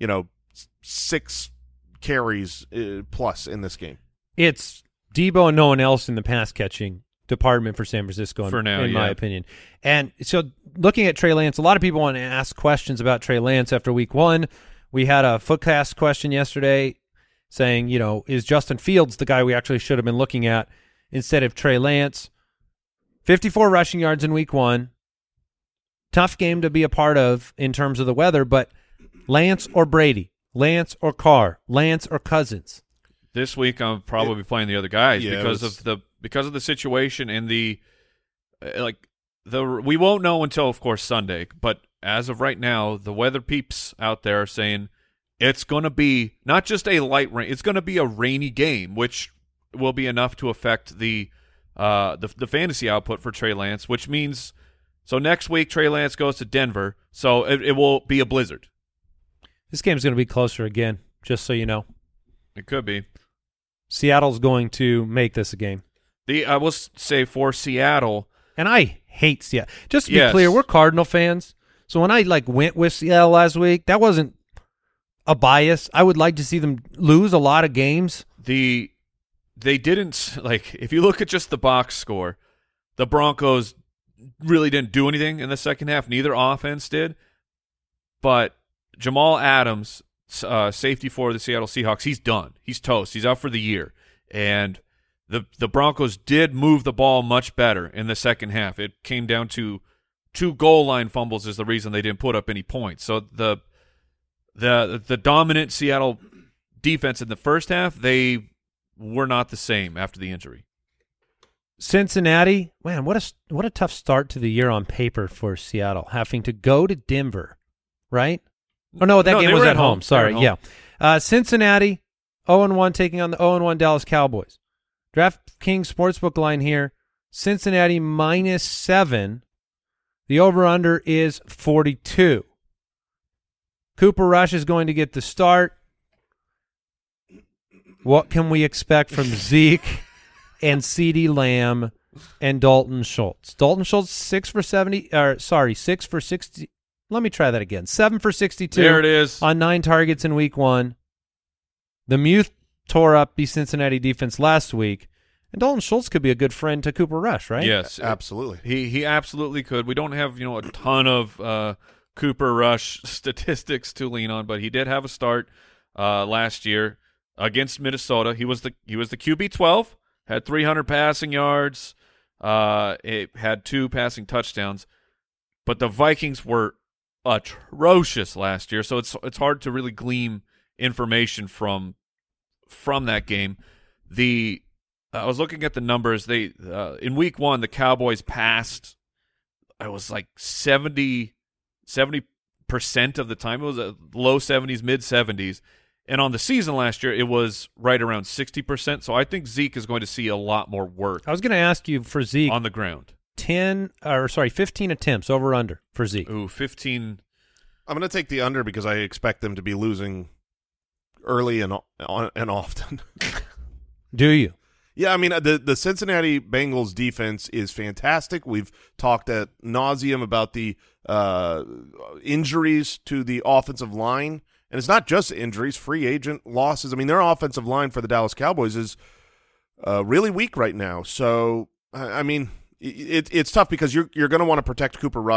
6 carries plus in this game. It's Deebo and no one else in the pass catching department for San Francisco, for now, in my opinion. And so looking at Trey Lance, a lot of people want to ask questions about Trey Lance after week 1. We had a Footcast question yesterday saying, is Justin Fields the guy we actually should have been looking at instead of Trey Lance? 54 rushing yards in week 1. Tough game to be a part of in terms of the weather, but Lance or Brady, Lance or Carr, Lance or Cousins. This week I'm probably playing the other guys because of the situation and we won't know until, of course, Sunday. But as of right now, the weather peeps out there are saying it's going to be not just a light rain; it's going to be a rainy game, which will be enough to affect the fantasy output for Trey Lance. Which means, so next week Trey Lance goes to Denver, so it will be a blizzard. This game's going to be closer again, just so you know. It could be. Seattle's going to make this a game. I will say for Seattle, and I hate Seattle. Just to be clear, we're Cardinal fans, so when I went with Seattle last week, that wasn't a bias. I would like to see them lose a lot of games. They didn't if you look at just the box score, the Broncos really didn't do anything in the second half. Neither offense did, but Jamal Adams, safety for the Seattle Seahawks, he's done. He's toast. He's out for the year. And the Broncos did move the ball much better in the second half. It came down to 2 goal line fumbles is the reason they didn't put up any points. So the dominant Seattle defense in the first half, they were not the same after the injury. Cincinnati, man, what a tough start to the year on paper for Seattle, having to go to Denver, right? Oh, no, that game was at home. Sorry, yeah. Cincinnati, 0-1, taking on the 0-1 Dallas Cowboys. DraftKings Sportsbook line here, Cincinnati -7. The over-under is 42. Cooper Rush is going to get the start. What can we expect from Zeke and CeeDee Lamb and Dalton Schultz? Dalton Schultz, 6 for 60. Let me try that again. 7 for 62. There it is. On 9 targets in week 1. The Muth tore up the Cincinnati defense last week, and Dalton Schultz could be a good friend to Cooper Rush, right? Yes, absolutely. He absolutely could. We don't have a ton of Cooper Rush statistics to lean on, but he did have a start last year against Minnesota. He was the QB 12, had 300 passing yards, it had 2 passing touchdowns, but the Vikings were atrocious last year, so it's hard to really glean information from that game. I was looking at the numbers. They in week 1 the Cowboys passed. It was like 70% of the time. It was low 70s, mid 70s, and on the season last year it was right around 60%. So I think Zeke is going to see a lot more work. I was going to ask you for Zeke on the ground. 15 attempts over under for Zeke. Ooh, 15. I'm going to take the under because I expect them to be losing early and often. Do you? Yeah, I mean, the Cincinnati Bengals defense is fantastic. We've talked at nauseum about the injuries to the offensive line. And it's not just injuries, free agent losses. I mean, their offensive line for the Dallas Cowboys is really weak right now. So, I mean, it's tough because you're going to want to protect Cooper Rush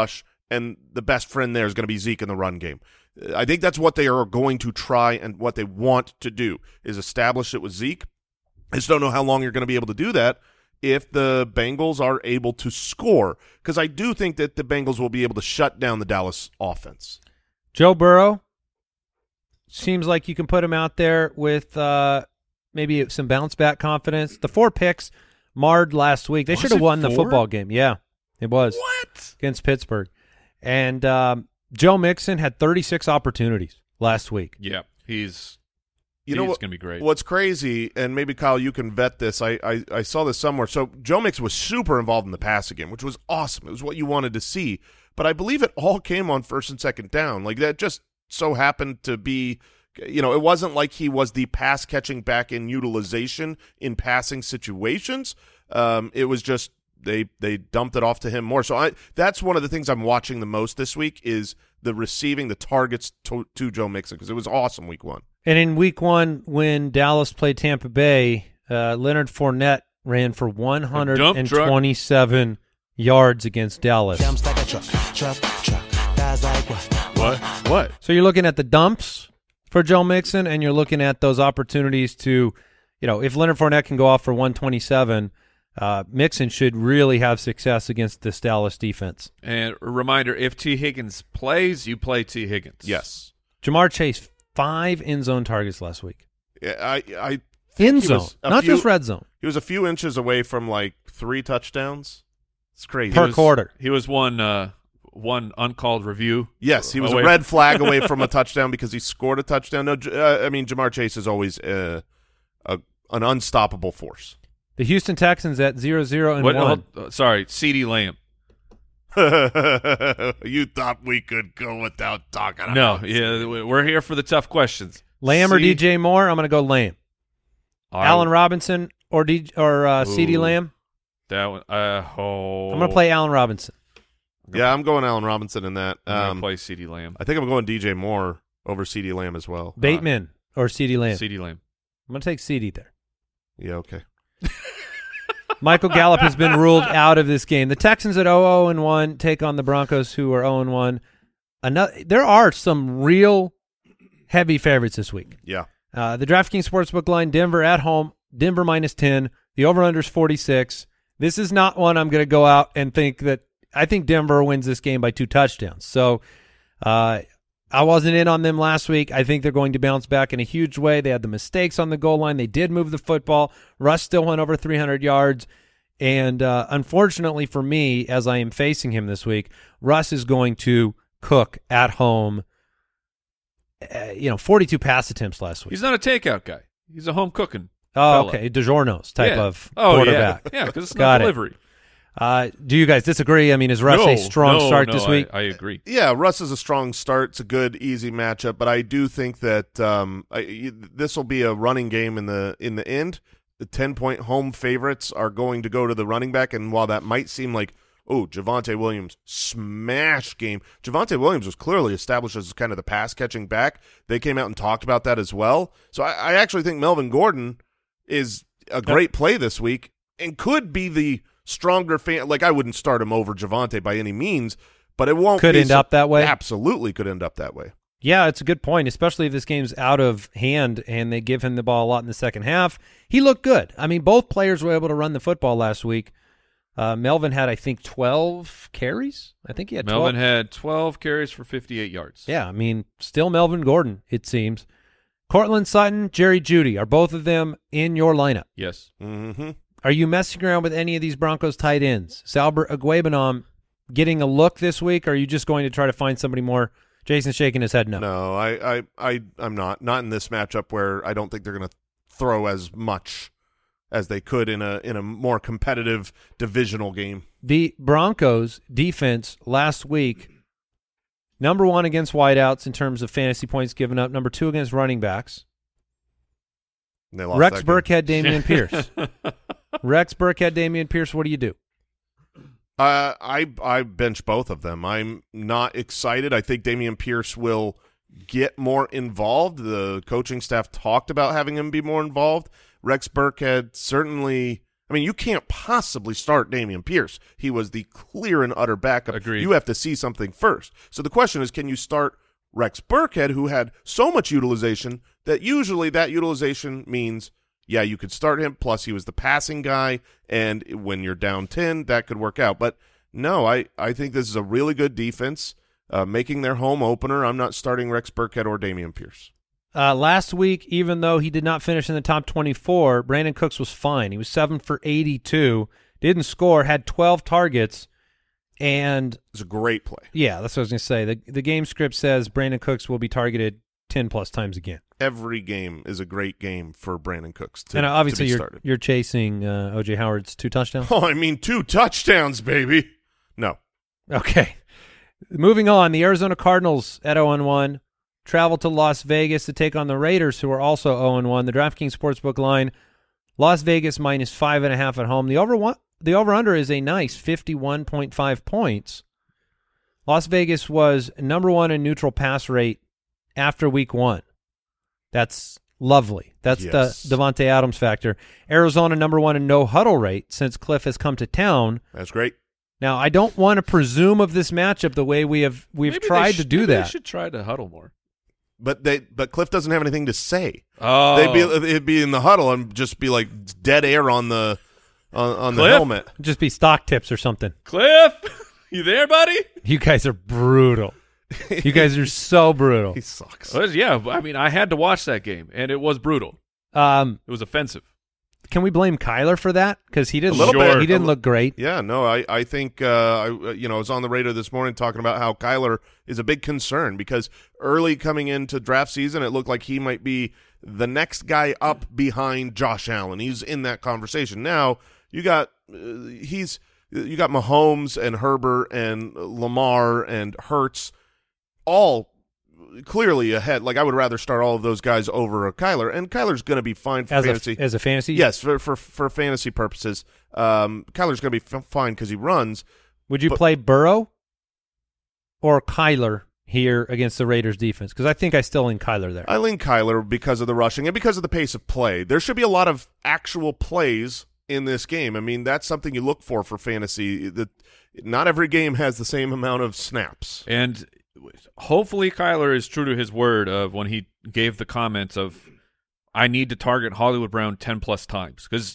and the best friend there is going to be Zeke in the run game. I think that's what they are going to try and what they want to do is establish it with Zeke. I just don't know how long you're going to be able to do that if the Bengals are able to score, because I do think that the Bengals will be able to shut down the Dallas offense. Joe Burrow, seems like you can put him out there with maybe some bounce-back confidence. The 4 picks marred last week. They should have won the football game. Yeah, it was. What? Against Pittsburgh. And Joe Mixon had 36 opportunities last week. Yeah, he's going to be great. What's crazy, and maybe, Kyle, you can vet this. I saw this somewhere. So Joe Mixon was super involved in the passing game, which was awesome. It was what you wanted to see. But I believe it all came on first and second down. Like, that just so happened to be, it wasn't like he was the pass-catching back in utilization in passing situations. It was just they dumped it off to him more. So that's one of the things I'm watching the most this week is the receiving, the targets to Joe Mixon, because it was awesome week 1. And in week 1, when Dallas played Tampa Bay, Leonard Fournette ran for 127 yards against Dallas. What? So you're looking at the dumps for Joe Mixon, and you're looking at those opportunities to, if Leonard Fournette can go off for 127, Mixon should really have success against this Dallas defense. And a reminder, if T. Higgins plays, you play T. Higgins. Yes. Jamar Chase, 5 end zone targets last week. Yeah, I end zone, not just red zone. He was a few inches away from like 3 touchdowns. It's crazy. Per quarter. He was one uncalled review. Yes, he was a red flag away from a touchdown because he scored a touchdown. No, Jamar Chase is always an unstoppable force. The Houston Texans at 0-0-1. Sorry, CeeDee Lamb. You thought we could go without talking about No, yeah, we're here for the tough questions. Lamb or DJ Moore? I'm going to go Lamb. Allen Robinson or CeeDee Lamb? That one. I'm going to play Allen Robinson. Yeah, I'm going Allen Robinson in that. I'm going to play CeeDee Lamb. I think I'm going DJ Moore over CeeDee Lamb as well. Bateman or CeeDee Lamb? CeeDee Lamb. I'm going to take CeeDee there. Yeah, okay. Michael Gallup has been ruled out of this game. The Texans at 0-1 take on the Broncos, who are 0-1. There are some real heavy favorites this week. Yeah. The DraftKings Sportsbook line, Denver at home, Denver -10. The over-under is 46. This is not one I'm going to go out and think that I think Denver wins this game by 2 touchdowns. So I wasn't in on them last week. I think they're going to bounce back in a huge way. They had the mistakes on the goal line. They did move the football. Russ still went over 300 yards. And unfortunately for me, as I am facing him this week, Russ is going to cook at home. 42 pass attempts last week. He's not a takeout guy. He's a home cooking. Oh, fella. okay. DiGiorno's type of Oh, quarterback. Yeah, because it's Got not it. delivery. Do you guys disagree? I mean, is Russ a strong start this week? I agree. Yeah, Russ is a strong start. It's a good, easy matchup, but I do think that this will be a running game in the end. The 10-point home favorites are going to go to the running back, and while that might seem like, Javonte Williams, smash game, Javonte Williams was clearly established as kind of the pass-catching back. They came out and talked about that as well. So I actually think Melvin Gordon is a great play this week and could be the stronger fan. Like, I wouldn't start him over Javonte by any means, but it won't could end up that way. Absolutely could end up that way. Yeah, it's a good point, especially if this game's out of hand and they give him the ball a lot in the second half. He looked good. I mean, both players were able to run the football last week. Melvin had, I think, 12 carries. I think he had 12. Melvin had 12 carries for 58 yards. Yeah, I mean, still Melvin Gordon, it seems. Cortland Sutton, Jerry Jeudy, are both of them in your lineup? Yes. Mm-hmm. Are you messing around with any of these Broncos tight ends? Salbert Agwebanam getting a look this week, or are you just going to try to find somebody more? Jason's shaking his head no. No, I'm not in this matchup where I don't think they're going to throw as much as they could in a more competitive divisional game. The Broncos defense last week, number 1 against wideouts in terms of fantasy points given up, number 2 against running backs. They lost Rex that game. Burkhead, Dameon Pierce. Rex Burkhead, Dameon Pierce, what do you do? I bench both of them. I'm not excited. I think Dameon Pierce will get more involved. The coaching staff talked about having him be more involved. Rex Burkhead certainly – I mean, you can't possibly start Dameon Pierce. He was the clear and utter backup. Agreed. You have to see something first. So the question is, can you start Rex Burkhead, who had so much utilization that usually that utilization means, yeah, you could start him, plus he was the passing guy, and when you're down 10, that could work out. But no, I think this is a really good defense, making their home opener. I'm not starting Rex Burkhead or Dameon Pierce. Last week, even though he did not finish in the top 24, Brandon Cooks was fine. He was 7 for 82, didn't score, had 12 targets, and It's a great play. yeah, that's what I was going to say. The game script says Brandon Cooks will be targeted 10-plus times again. Every game is a great game for Brandon Cooks to, And obviously to be started. you're chasing O.J. Howard's 2 touchdowns. Oh, I mean 2 touchdowns, baby. No. Okay. Moving on, the Arizona Cardinals at 0-1 travel to Las Vegas to take on the Raiders, who are also 0-1. The DraftKings Sportsbook line, Las Vegas minus 5.5 at home. The over-under is a nice 51.5 points. Las Vegas was number 1 in neutral pass rate after week 1. That's lovely. That's Yes. the Devontae Adams factor. Arizona number 1 in no huddle rate since Cliff has come to town. That's great. Now, I don't want to presume of this matchup the way we've Maybe tried to do maybe that. They should try to huddle more. But Cliff doesn't have anything to say. Oh, It'd be in the huddle and just be like dead air on the on the Cliff? helmet. Just be stock tips or something. Cliff, you there, buddy? You guys are brutal. You guys are so brutal. He sucks. Well, yeah, I mean, I had to watch that game, and it was brutal. It was offensive. Can we blame Kyler for that? Because he didn't A little look, bit. he didn't look great. Yeah, no, I think I was on the radio this morning talking about how Kyler is a big concern because early coming into draft season, it looked like he might be the next guy up behind Josh Allen. He's in that conversation now. You got Mahomes and Herbert and Lamar and Hurts all clearly ahead. Like I would rather start all of those guys over a Kyler, and Kyler's going to be fine for fantasy. As a fantasy? Yes, for fantasy purposes, Kyler's going to be fine because he runs. Would you But- play Burrow or Kyler here against the Raiders defense? Because I think I still lean Kyler there. I lean Kyler because of the rushing and because of the pace of play. There should be a lot of actual plays in this game. I mean, that's something you look for fantasy. That not every game has the same amount of snaps. And hopefully Kyler is true to his word of when he gave the comments of, I need to target Hollywood Brown 10-plus times, because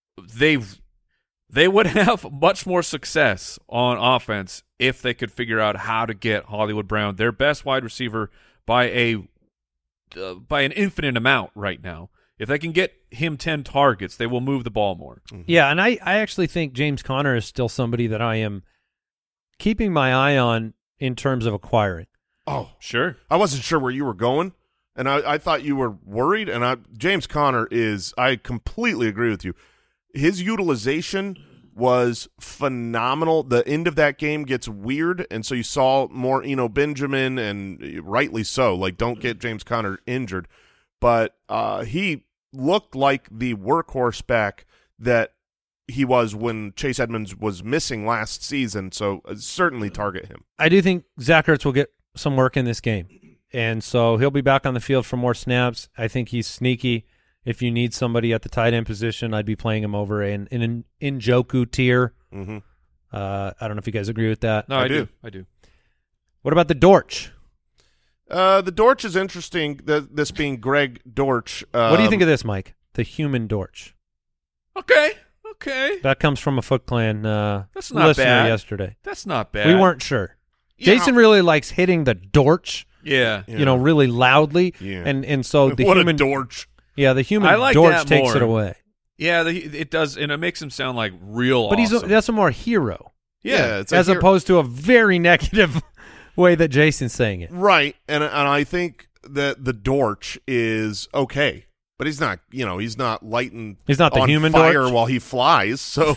they would have much more success on offense if they could figure out how to get Hollywood Brown, their best wide receiver, by an infinite amount right now. If they can get him 10 targets, they will move the ball more. Yeah, and I actually think James Conner is still somebody that I am keeping my eye on in terms of acquiring. Oh, Sure. I wasn't sure where you were going, and I thought you were worried. And James Conner I completely agree with you. His utilization was phenomenal. The end of that game gets weird, and so you saw more Eno Benjamin, and rightly so. Like, don't get James Conner injured. But he looked like the workhorse back that he was when Chase Edmonds was missing last season, so certainly target him. I do think Zach Ertz will get some work in this game, and so he'll be back on the field for more snaps. I think he's sneaky. If you need somebody at the tight end position, I'd be playing him over in an Njoku tier. Mm-hmm. I don't know if you guys agree with that. No, I do. I do. What about the Dortch? The Dortch is interesting, this being Greg Dortch. What do you think of this, Mike? The human Dortch. Okay. That comes from a Foot Clan That's not listener bad. yesterday. That's not bad. We weren't sure. Yeah. Jason really likes hitting the Dortch, Yeah. Yeah. really loudly. Yeah. And so the what human a Dortch. Yeah, the human I like Dortch that takes more. it away. Yeah, it does, and it makes him sound like real But awesome. that's a more hero, Yeah, it's as opposed to a very negative way that Jason's saying it. right, and I think that the Dortch is okay, but he's not. He's not lighting. He's not the on human fire Dortch? while he flies. So,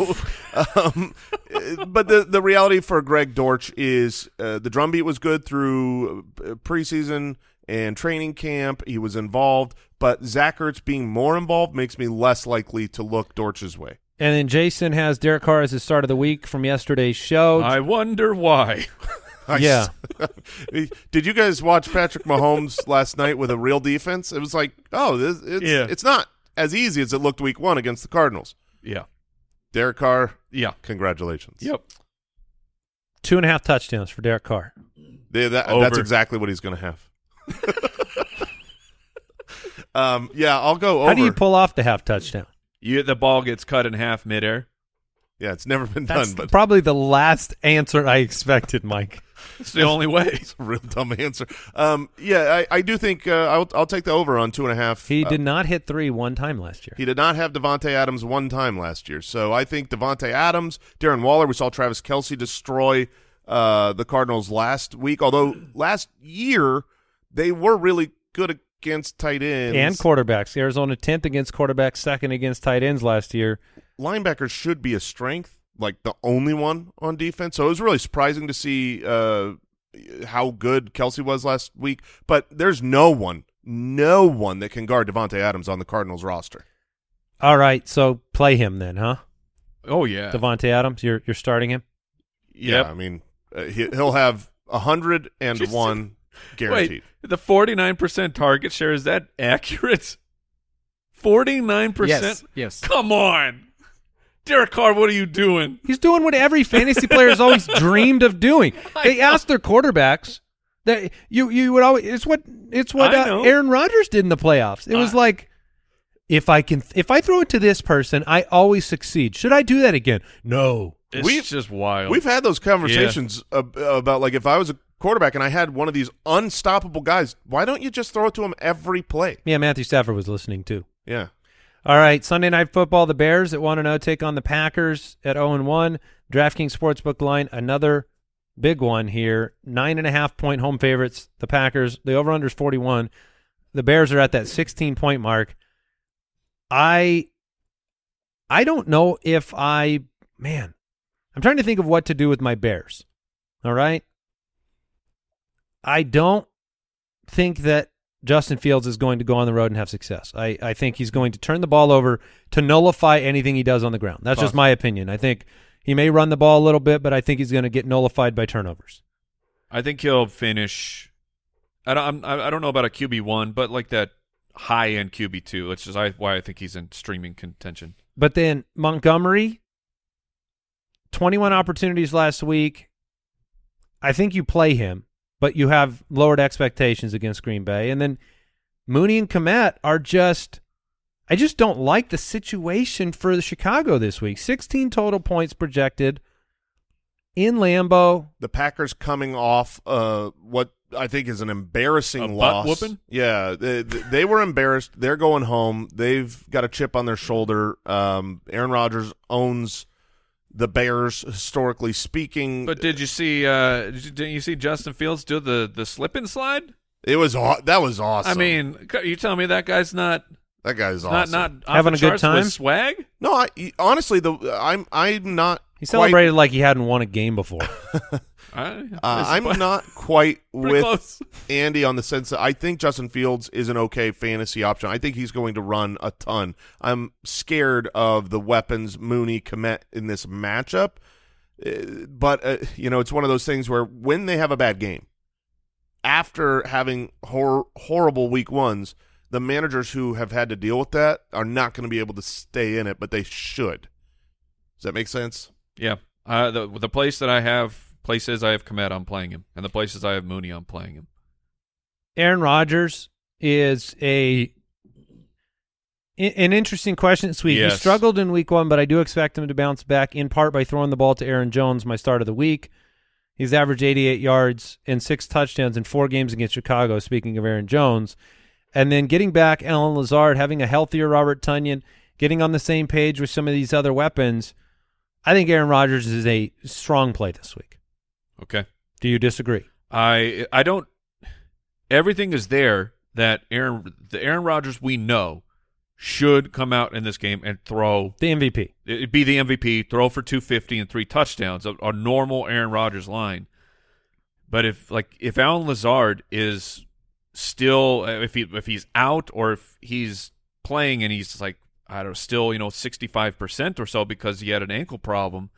but the reality for Greg Dortch is the drumbeat was good through preseason and training camp. He was involved, but Zach Ertz being more involved makes me less likely to look Dortch's way. And then Jason has Derek Carr as his start of the week from yesterday's show. I wonder why. Yeah. Did you guys watch Patrick Mahomes last night with a real defense? It was like, it's not as easy as it looked week 1 against the Cardinals. Yeah. Derek Carr, Yeah. congratulations. Yep. 2.5 touchdowns for Derek Carr. That's Over. exactly what he's going to have. I'll go over. How do you pull off the half touchdown? The ball gets cut in half midair. Yeah, it's never been That's done, but probably the last answer I expected, Mike. It's the only way. it's a real dumb answer. I do think I'll take the over on 2.5. He did not hit 3 one time last year. He did not have Devontae Adams one time last year. So I think Devontae Adams, Darren Waller, we saw Travis Kelce destroy the Cardinals last week, although last year they were really good against tight ends. And quarterbacks. Arizona 10th against quarterbacks, 2nd against tight ends last year. Linebackers should be a strength, like the only one on defense. So it was really surprising to see how good Kelce was last week. But there's no one that can guard Devontae Adams on the Cardinals roster. All right, so play him then, huh? Oh, yeah. Devontae Adams, you're starting him? Yeah, Yep. I mean, he'll have 101 guaranteed. Wait, the 49% target share, is that accurate? 49%? Yes. Come on. Derek Carr, what are you doing? He's doing what every fantasy player has always dreamed of doing. They asked their quarterbacks that you would always. It's what I know. Aaron Rodgers did in the playoffs. It was like, if I throw it to this person, I always succeed. Should I do that again? No. It's just wild. We've had those conversations about, like, if I was a quarterback and I had one of these unstoppable guys, why don't you just throw it to him every play? Yeah, Matthew Stafford was listening too. Yeah. All right, Sunday Night Football, the Bears at 1-0 take on the Packers at 0-1. DraftKings Sportsbook line, another big one here. 9.5-point home favorites, the Packers. The over-under is 41. The Bears are at that 16-point mark. I don't know if I'm trying to think of what to do with my Bears. All right? I don't think that Justin Fields is going to go on the road and have success. I think he's going to turn the ball over to nullify anything he does on the ground. That's just my opinion. I think he may run the ball a little bit, but I think he's going to get nullified by turnovers. I think he'll finish. I don't know about a QB1, but like that high-end QB2. It's just why I think he's in streaming contention. But then Montgomery, 21 opportunities last week. I think you play him, but you have lowered expectations against Green Bay. And then Mooney and Kmet are I just don't like the situation for the Chicago this week. 16 total points projected in Lambeau. The Packers coming off what I think is an embarrassing loss. Butt-whooping? Yeah, they were embarrassed. They're going home. They've got a chip on their shoulder. Aaron Rodgers owns the Bears, historically speaking. But did you see? Didn't you see Justin Fields do the slip and slide? That was awesome. I mean, you telling me that guy's not that guy's awesome. not off Having the a good charts time? with swag? No, honestly, I'm not. He celebrated like he hadn't won a game before. I'm not quite Pretty with close. Andy on the sense that I think Justin Fields is an okay fantasy option. I think he's going to run a ton. I'm scared of the weapons Mooney, Kmet in this matchup. But, it's one of those things where when they have a bad game, after having horrible week ones, the managers who have had to deal with that are not going to be able to stay in it, but they should. Does that make sense? Yeah. The places I have Kmet, I'm playing him, and the places I have Mooney, I'm playing him. Aaron Rodgers is an interesting question this week. Yes. He struggled in week 1, but I do expect him to bounce back in part by throwing the ball to Aaron Jones, my start of the week. He's averaged 88 yards and 6 touchdowns in 4 games against Chicago, speaking of Aaron Jones. And then getting back Allen Lazard, having a healthier Robert Tonyan, getting on the same page with some of these other weapons, I think Aaron Rodgers is a strong play this week. Okay. Do you disagree? I don't. Everything is there that the Aaron Rodgers we know should come out in this game and throw The MVP. It'd be the MVP, throw for 250 and 3 touchdowns, a normal Aaron Rodgers line. But if Allen Lazard is still, if he's out or if he's playing and he's like, I don't know, still 65% or so because he had an ankle problem,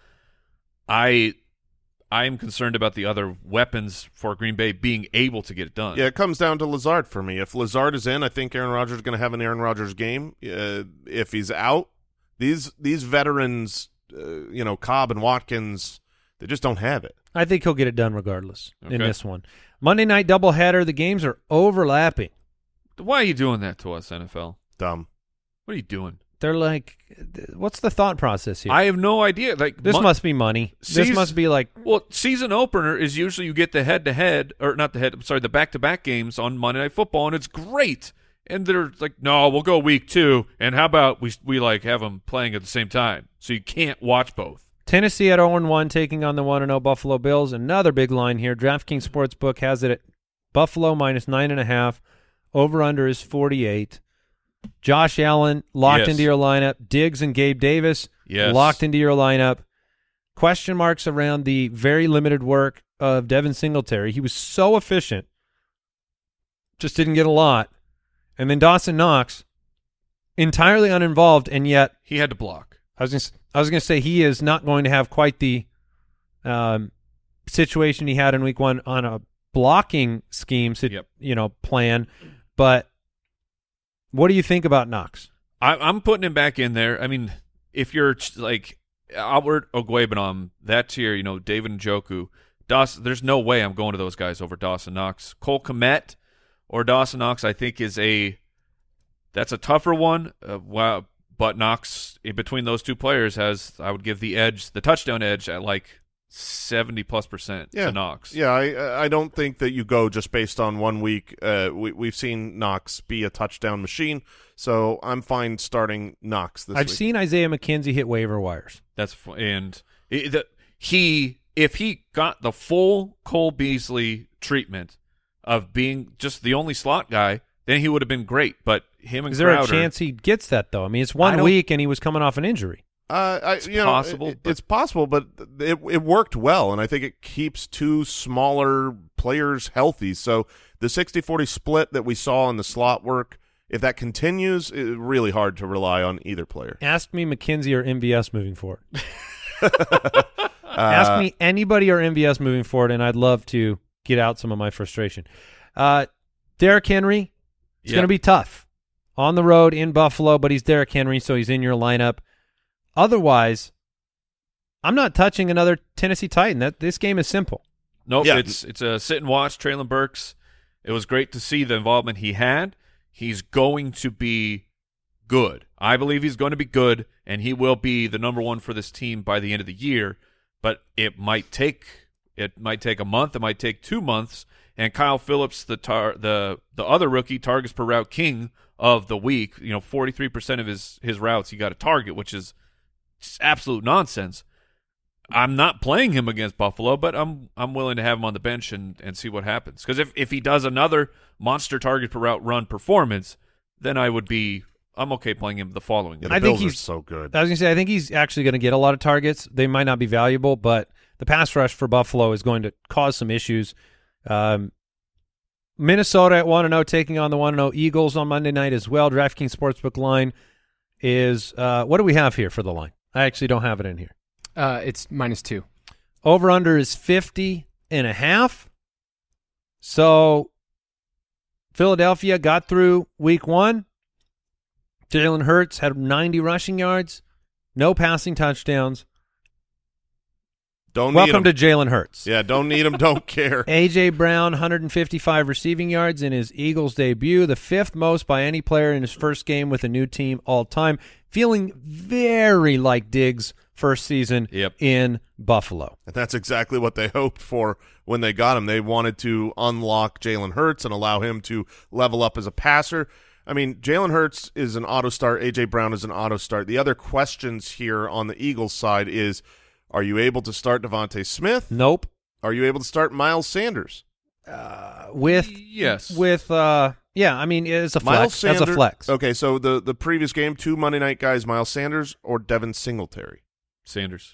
I am concerned about the other weapons for Green Bay being able to get it done. Yeah, it comes down to Lazard for me. If Lazard is in, I think Aaron Rodgers is going to have an Aaron Rodgers game. If he's out, these veterans Cobb and Watkins, they just don't have it. I think he'll get it done regardless in Okay. this one. Monday night doubleheader. The games are overlapping. Why are you doing that to us, NFL? Dumb. What are you doing? They're like, what's the thought process here? I have no idea. Like This must be money. This Season- must be like, Well, season opener is usually you get the head-to-head, or not the back-to-back games on Monday Night Football, and it's great. And they're like, no, we'll go week 2, and how about we like have them playing at the same time, so you can't watch both. Tennessee at 0-1 taking on the 1-0 Buffalo Bills. Another big line here. DraftKings Sportsbook has it at Buffalo minus 9.5. Over-under is 48. Josh Allen locked Yes. into your lineup. Diggs and Gabe Davis Yes. locked into your lineup. Question marks around the very limited work of Devin Singletary. He was so efficient, just didn't get a lot. And then Dawson Knox, entirely uninvolved, and yet He had to block. I was going to say he is not going to have quite the situation he had in week 1 on a blocking scheme, Yep. plan. But what do you think about Knox? I'm putting him back in there. I mean, if you're like Albert Ogwebenom, that tier, David Njoku, Dawson, there's no way I'm going to those guys over Dawson Knox. Cole Kmet or Dawson Knox, I think that's a tougher one. But Knox, in between those two players, I would give the touchdown edge at like 70+% to Knox. Yeah, I don't think that you go just based on 1 week. We've seen Knox be a touchdown machine, so I'm fine starting Knox this week. I've seen Isaiah McKenzie hit waiver wires. If he got the full Cole Beasley treatment of being just the only slot guy, then he would have been great. But him and Is there Crowder, a chance he gets that, though? I mean, it's I 1 don't- week, and he was coming off an injury. It's possible, but- It's possible, but it worked well, and I think it keeps two smaller players healthy. So the 60-40 split that we saw in the slot work, if that continues, it's really hard to rely on either player. Ask me McKenzie or MVS moving forward. Ask me anybody or MVS moving forward, and I'd love to get out some of my frustration. Derrick Henry, it's going to be tough on the road in Buffalo, but he's Derrick Henry, so he's in your lineup. Otherwise, I'm not touching another Tennessee Titan. This game is simple. Nope, Yeah. it's a sit and watch. Traylon Burks, it was great to see the involvement he had. He's going to be good. I believe he's going to be good, and he will be the number 1 for this team by the end of the year. But it might take a month. It might take 2 months. And Kyle Phillips, the other rookie, targets per route king of the week. 43% of his routes he got a target, which is just absolute nonsense. I'm not playing him against Buffalo, but I'm willing to have him on the bench and see what happens. Because if he does another monster target per route run performance, then I'm okay playing him the following Yeah, week. the I think Bills are he's- so good. I was going to say, I think he's actually going to get a lot of targets. They might not be valuable, but the pass rush for Buffalo is going to cause some issues. Minnesota at 1-0 taking on the 1-0 Eagles on Monday night as well. DraftKings Sportsbook line is what do we have here for the line? I actually don't have it in here. It's -2. Over-under is 50.5. So Philadelphia got through week 1. Jalen Hurts had 90 rushing yards, no passing touchdowns. Don't Welcome need to Jalen Hurts. him. Yeah, don't need him. Don't care. A.J. Brown, 155 receiving yards in his Eagles debut, the 5th most by any player in his first game with a new team all time. Feeling very like Diggs' first season Yep. in Buffalo. And that's exactly what they hoped for when they got him. They wanted to unlock Jalen Hurts and allow him to level up as a passer. I mean, Jalen Hurts is an auto start. A.J. Brown is an auto start. The other questions here on the Eagles side is, are you able to start Devontae Smith? Nope. Are you able to start Miles Sanders? Yes. Yeah, I mean, it's a Miles flex. That's a Sanders. flex. Okay, so the previous game, 2 Monday night guys, Miles Sanders or Devin Singletary? Sanders.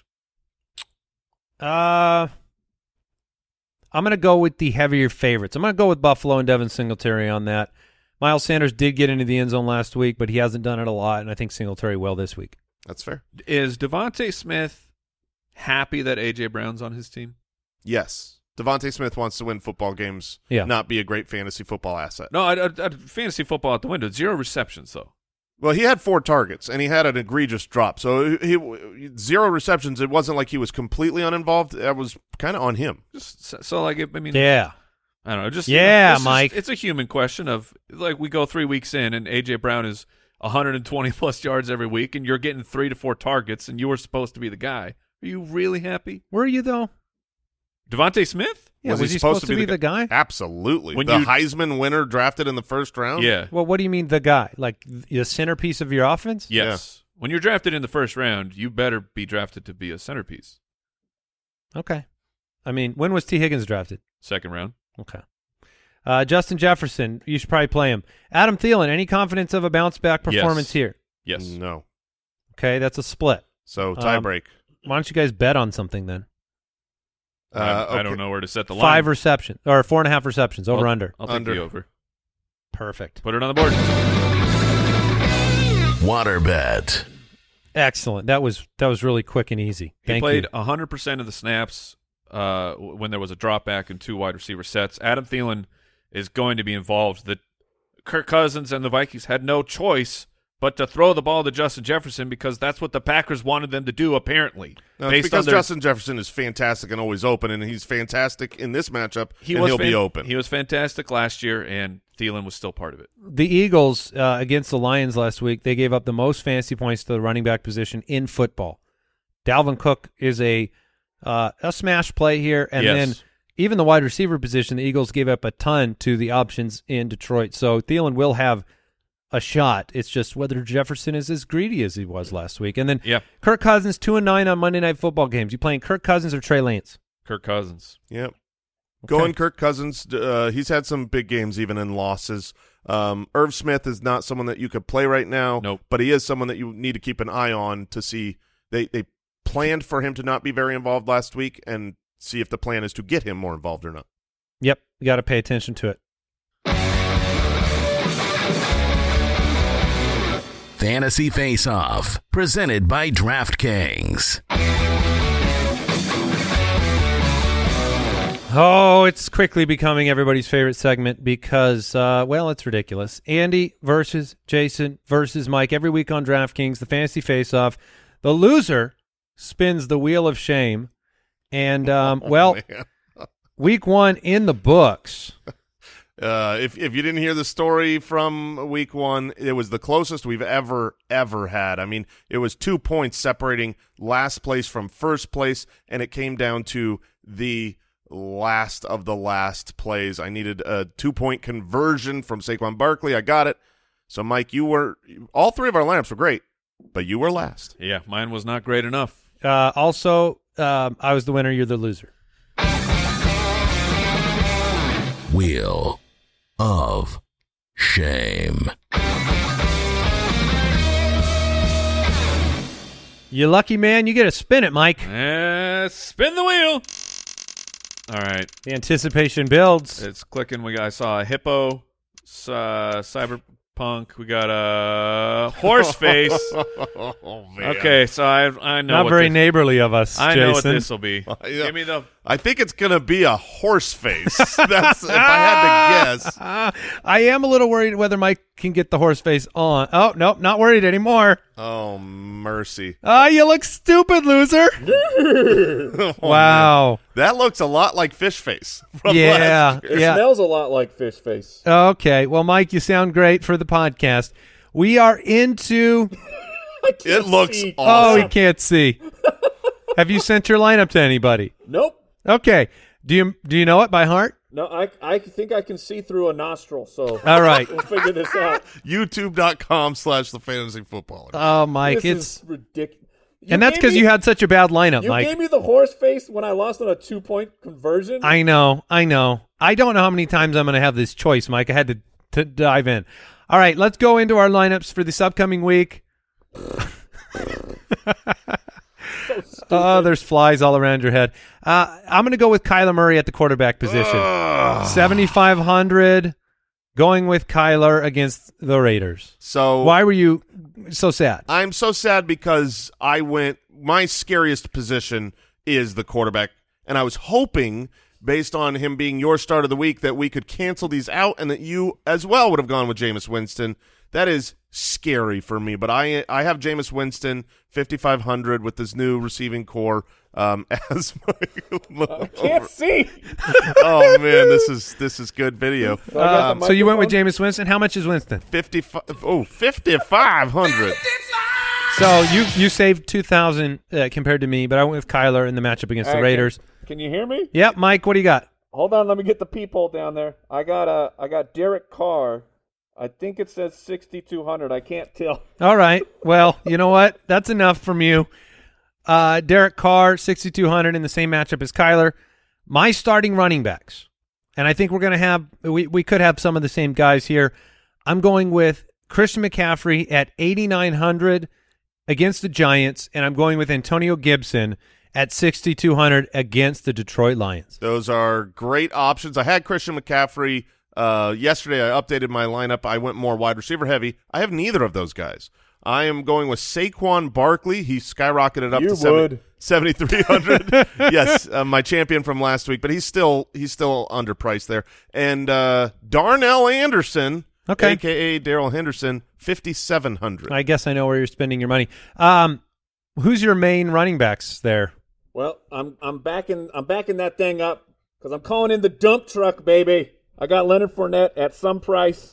I'm going to go with the heavier favorites. I'm going to go with Buffalo and Devin Singletary on that. Miles Sanders did get into the end zone last week, but he hasn't done it a lot, and I think Singletary will this week. That's fair. Is Devontae Smith happy that A.J. Brown's on his team? Yes. Devontae Smith wants to win football games, Yeah. not be a great fantasy football asset. No, I'd fantasy football out the window. 0 receptions, though. Well, he had 4 targets, and he had an egregious drop. So he 0 receptions. It wasn't like he was completely uninvolved. That was kind of on him. Just so like, I mean, Yeah. I don't know. Just Yeah, this is- Mike. it's a human question of like we go 3 weeks in, and A.J. Brown is 120 plus yards every week, and you're getting 3 to 4 targets, and you were supposed to be the guy. Are you really happy? Were you, though? Devontae Smith? Yeah, was he supposed to be the guy? Absolutely. When the you- Heisman winner drafted in the first round? Yeah. Well, what do you mean the guy? Like the centerpiece of your offense? Yes. When you're drafted in the first round, you better be drafted to be a centerpiece. Okay. I mean, when was T. Higgins drafted? Second round. Okay. Justin Jefferson, you should probably play him. Adam Thielen, any confidence of a bounce-back performance Yes. here? Yes. No. Okay, that's a split. So tie break. Why don't you guys bet on something then? I don't know where to set the line. 5 receptions, or 4.5 receptions, over under. I'll take Under. the over. Perfect. Put it on the board. WaterBet. Excellent. That was really quick and easy. He Thank played you. 100% of the snaps when there was a drop back and 2 wide receiver sets. Adam Thielen is going to be involved. The Kirk Cousins and the Vikings had no choice but to throw the ball to Justin Jefferson because that's what the Packers wanted them to do, apparently. No, it's based because on their, Justin Jefferson is fantastic and always open, and he's fantastic in this matchup, and was he'll be open. He was fantastic last year, and Thielen was still part of it. The Eagles against the Lions last week, they gave up the most fantasy points to the running back position in football. Dalvin Cook is a smash play here, and Yes. then even the wide receiver position, the Eagles gave up a ton to the options in Detroit. So Thielen will have a shot. It's just whether Jefferson is as greedy as he was last week. And then Yeah. Kirk Cousins 2-9 on Monday Night Football games. You playing Kirk Cousins or Trey Lance? Kirk Cousins. Yep. Going Kirk Cousins, he's had some big games even in losses. Irv Smith is not someone that you could play right now, Nope. but he is someone that you need to keep an eye on to see. They planned for him to not be very involved last week and see if the plan is to get him more involved or not. Yep, you got to pay attention to it. Fantasy Face-Off, presented by DraftKings. Oh, it's quickly becoming everybody's favorite segment because, well, it's ridiculous. Andy versus Jason versus Mike every week on DraftKings, the Fantasy Face-Off. The loser spins the wheel of shame. And, well, Man. week 1 in the books. If you didn't hear the story from week 1, it was the closest we've ever had. I mean, it was 2 points separating last place from first place, and it came down to the last of the last plays. I needed a 2-point conversion from Saquon Barkley. I got it. So, Mike, all 3 of our lineups were great, but you were last. Yeah, mine was not great enough. Also, I was the winner. You're the loser. Wheel of Shame. You lucky man. You get to spin it, Mike. Spin the wheel. All right. The anticipation builds. It's clicking. I saw a hippo, cyberpunk. We got a horse face. Oh, man. Okay, so I know. Not what very this, neighborly of us, I Jason. know what this will be. Yeah. Give me the. I think it's going to be a horse face. That's if I had to guess. I am a little worried whether Mike can get the horse face on. Oh, nope, not worried anymore. Oh, mercy. You look stupid, loser. Oh, Wow. man. That looks a lot like fish face from Yeah, last year. yeah. Smells a lot like fish face. Okay, well, Mike, you sound great for the podcast. We are into... It looks see. Oh, awesome. he can't see. Have you sent your lineup to anybody? Nope. Okay. Do you know it by heart? No, I think I can see through a nostril, so All right. we'll figure this out. YouTube.com/thefantasyfootballer. Oh, Mike, This it's... is ridiculous. And that's because you had such a bad lineup, You Mike. gave me the horse face when I lost on a 2-point conversion. I know. I don't know how many times I'm going to have this choice, Mike. I had to dive in. All right, let's go into our lineups for this upcoming week. Oh, there's flies all around your head. I'm going to go with Kyler Murray at the quarterback position. 7,500, going with Kyler against the Raiders. So Why were you so sad? I'm so sad because my scariest position is the quarterback, and I was hoping, based on him being your start of the week, that we could cancel these out and that you as well would have gone with Jameis Winston. That is scary for me. But I have Jameis Winston 5,500 with this new receiving core as my. I can't see. Oh man, this is good video. So you went with Jameis Winston. How much is Winston? 5,500. So you saved 2,000 compared to me, but I went with Kyler in the matchup against the Raiders. Can you hear me? Yep, Mike, what do you got? Hold on, let me get the peephole down there. I got Derek Carr. I think it says 6,200. I can't tell. All right. Well, you know what? That's enough from you. Derek Carr, 6,200 in the same matchup as Kyler. My starting running backs, and I think we're going to have we could have some of the same guys here. I'm going with Christian McCaffrey at 8,900 against the Giants, and I'm going with Antonio Gibson at 6,200 against the Detroit Lions. Those are great options. I had Christian McCaffrey yesterday. I updated my lineup. I went more wide receiver heavy. I have neither of those guys. I am going with Saquon Barkley. He skyrocketed up to 7,300. Yes, my champion from last week, but he's still underpriced there. And Darnell Anderson, a.k.a. Darrell Henderson, 5,700. I guess I know where you're spending your money. Who's your main running backs there? Well, I'm backing that thing up because I'm calling in the dump truck, baby. I got Leonard Fournette at some price.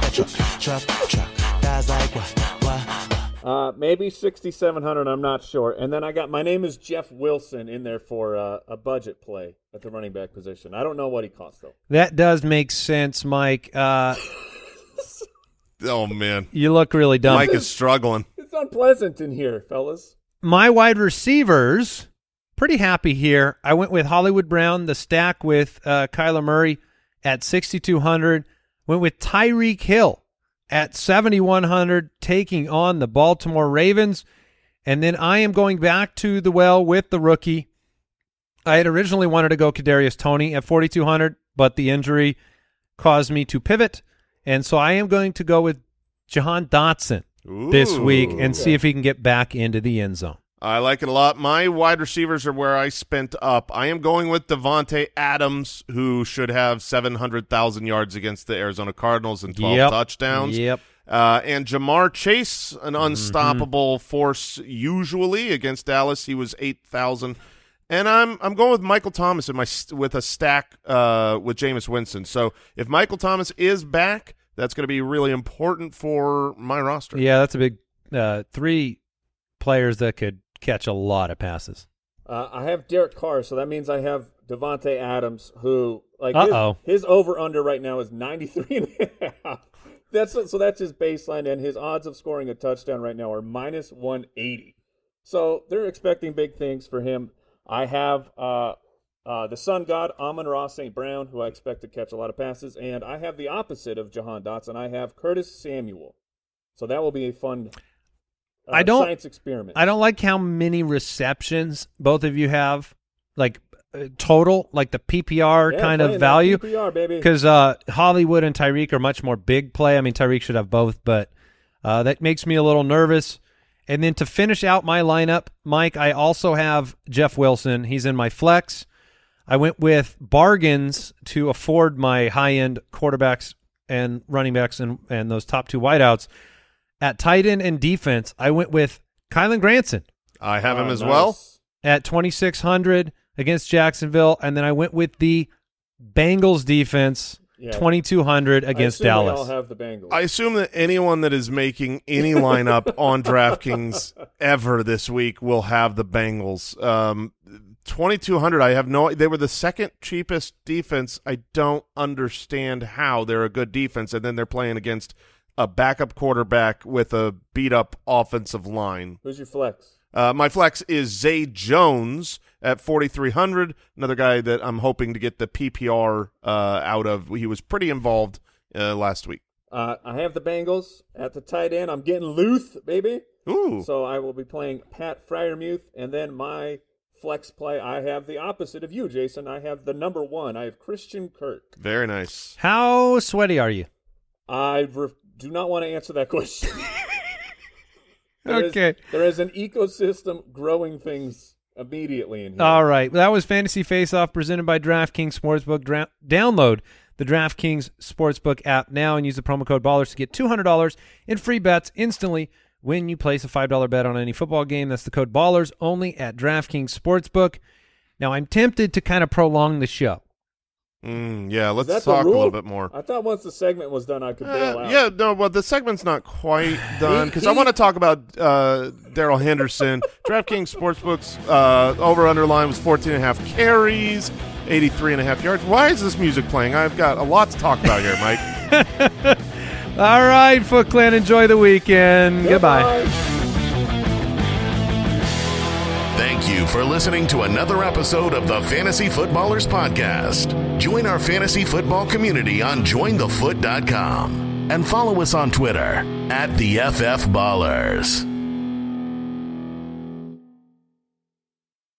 Maybe 6,700. I'm not sure. And then I got my name is Jeff Wilson in there for a budget play at the running back position. I don't know what he costs though. That does make sense, Mike. Oh man, you look really dumb. Mike is struggling. It's unpleasant in here, fellas. My wide receivers, pretty happy here. I went with Hollywood Brown, the stack with Kyler Murray at 6,200. Went with Tyreek Hill at 7,100, taking on the Baltimore Ravens. And then I am going back to the well with the rookie. I had originally wanted to go Kadarius Toney at 4,200, but the injury caused me to pivot. And so I am going to go with Jahan Dotson this week and see if he can get back into the end zone. I like it a lot. My wide receivers are where I spent up. I am going with Devontae Adams, who should have 700,000 yards against the Arizona Cardinals and 12 touchdowns. Yep. And Jamar Chase, an unstoppable force usually against Dallas. He was 8,000. And I'm going with Michael Thomas with a stack with Jameis Winston. So if Michael Thomas is back, that's going to be really important for my roster. Yeah, that's a big 3 players that could catch a lot of passes. I have Derek Carr, so that means I have Devontae Adams, who his over-under right now is 93.5. That's his baseline, and his odds of scoring a touchdown right now are minus 180. So they're expecting big things for him. I have the sun god, Amon-Ra St. Brown, who I expect to catch a lot of passes, and I have the opposite of Jahan Dotson. I have Curtis Samuel. So that will be a fun science experiment. I don't like how many receptions both of you have, like total, like the PPR kind of value. PPR, baby. Because Hollywood and Tyreek are much more big play. I mean, Tyreek should have both, but that makes me a little nervous. And then to finish out my lineup, Mike, I also have Jeff Wilson. He's in my flex. I went with bargains to afford my high-end quarterbacks and running backs and those top 2 wideouts. At tight end and defense, I went with Kylan Granson. I have him as well. At 2,600 against Jacksonville. And then I went with the Bengals defense, 2,200 against Dallas. We all have the Bengals. I assume that anyone that is making any lineup on DraftKings ever this week will have the Bengals. 2,200, I have they were the second cheapest defense. I don't understand how they're a good defense, and then they're playing against a backup quarterback with a beat-up offensive line. Who's your flex? My flex is Zay Jones at 4,300, another guy that I'm hoping to get the PPR out of. He was pretty involved last week. I have the Bengals at the tight end. I'm getting Luth, baby. Ooh. So I will be playing Pat Freiermuth, and then my flex play, I have the opposite of you, Jason. I have the number 1. I have Christian Kirk. Very nice. How sweaty are you? I do not want to answer that question. Okay. There is an ecosystem growing things immediately in here. All right. That was Fantasy Face-Off presented by DraftKings Sportsbook. Download the DraftKings Sportsbook app now and use the promo code BALLERS to get $200 in free bets instantly when you place a $5 bet on any football game. That's the code BALLERS only at DraftKings Sportsbook. Now, I'm tempted to kind of prolong the show. Yeah, let's talk a little bit more. I thought once the segment was done, I could bail out. Yeah, no, well, the segment's not quite done because I want to talk about Darrell Henderson. DraftKings Sportsbook's over-under line was 14.5 carries, 83.5 yards. Why is this music playing? I've got a lot to talk about here, Mike. All right, Foot Clan, enjoy the weekend. Goodbye. Thank you for listening to another episode of the Fantasy Footballers Podcast. Join our fantasy football community on jointhefoot.com and follow us on Twitter @TheFFBallers.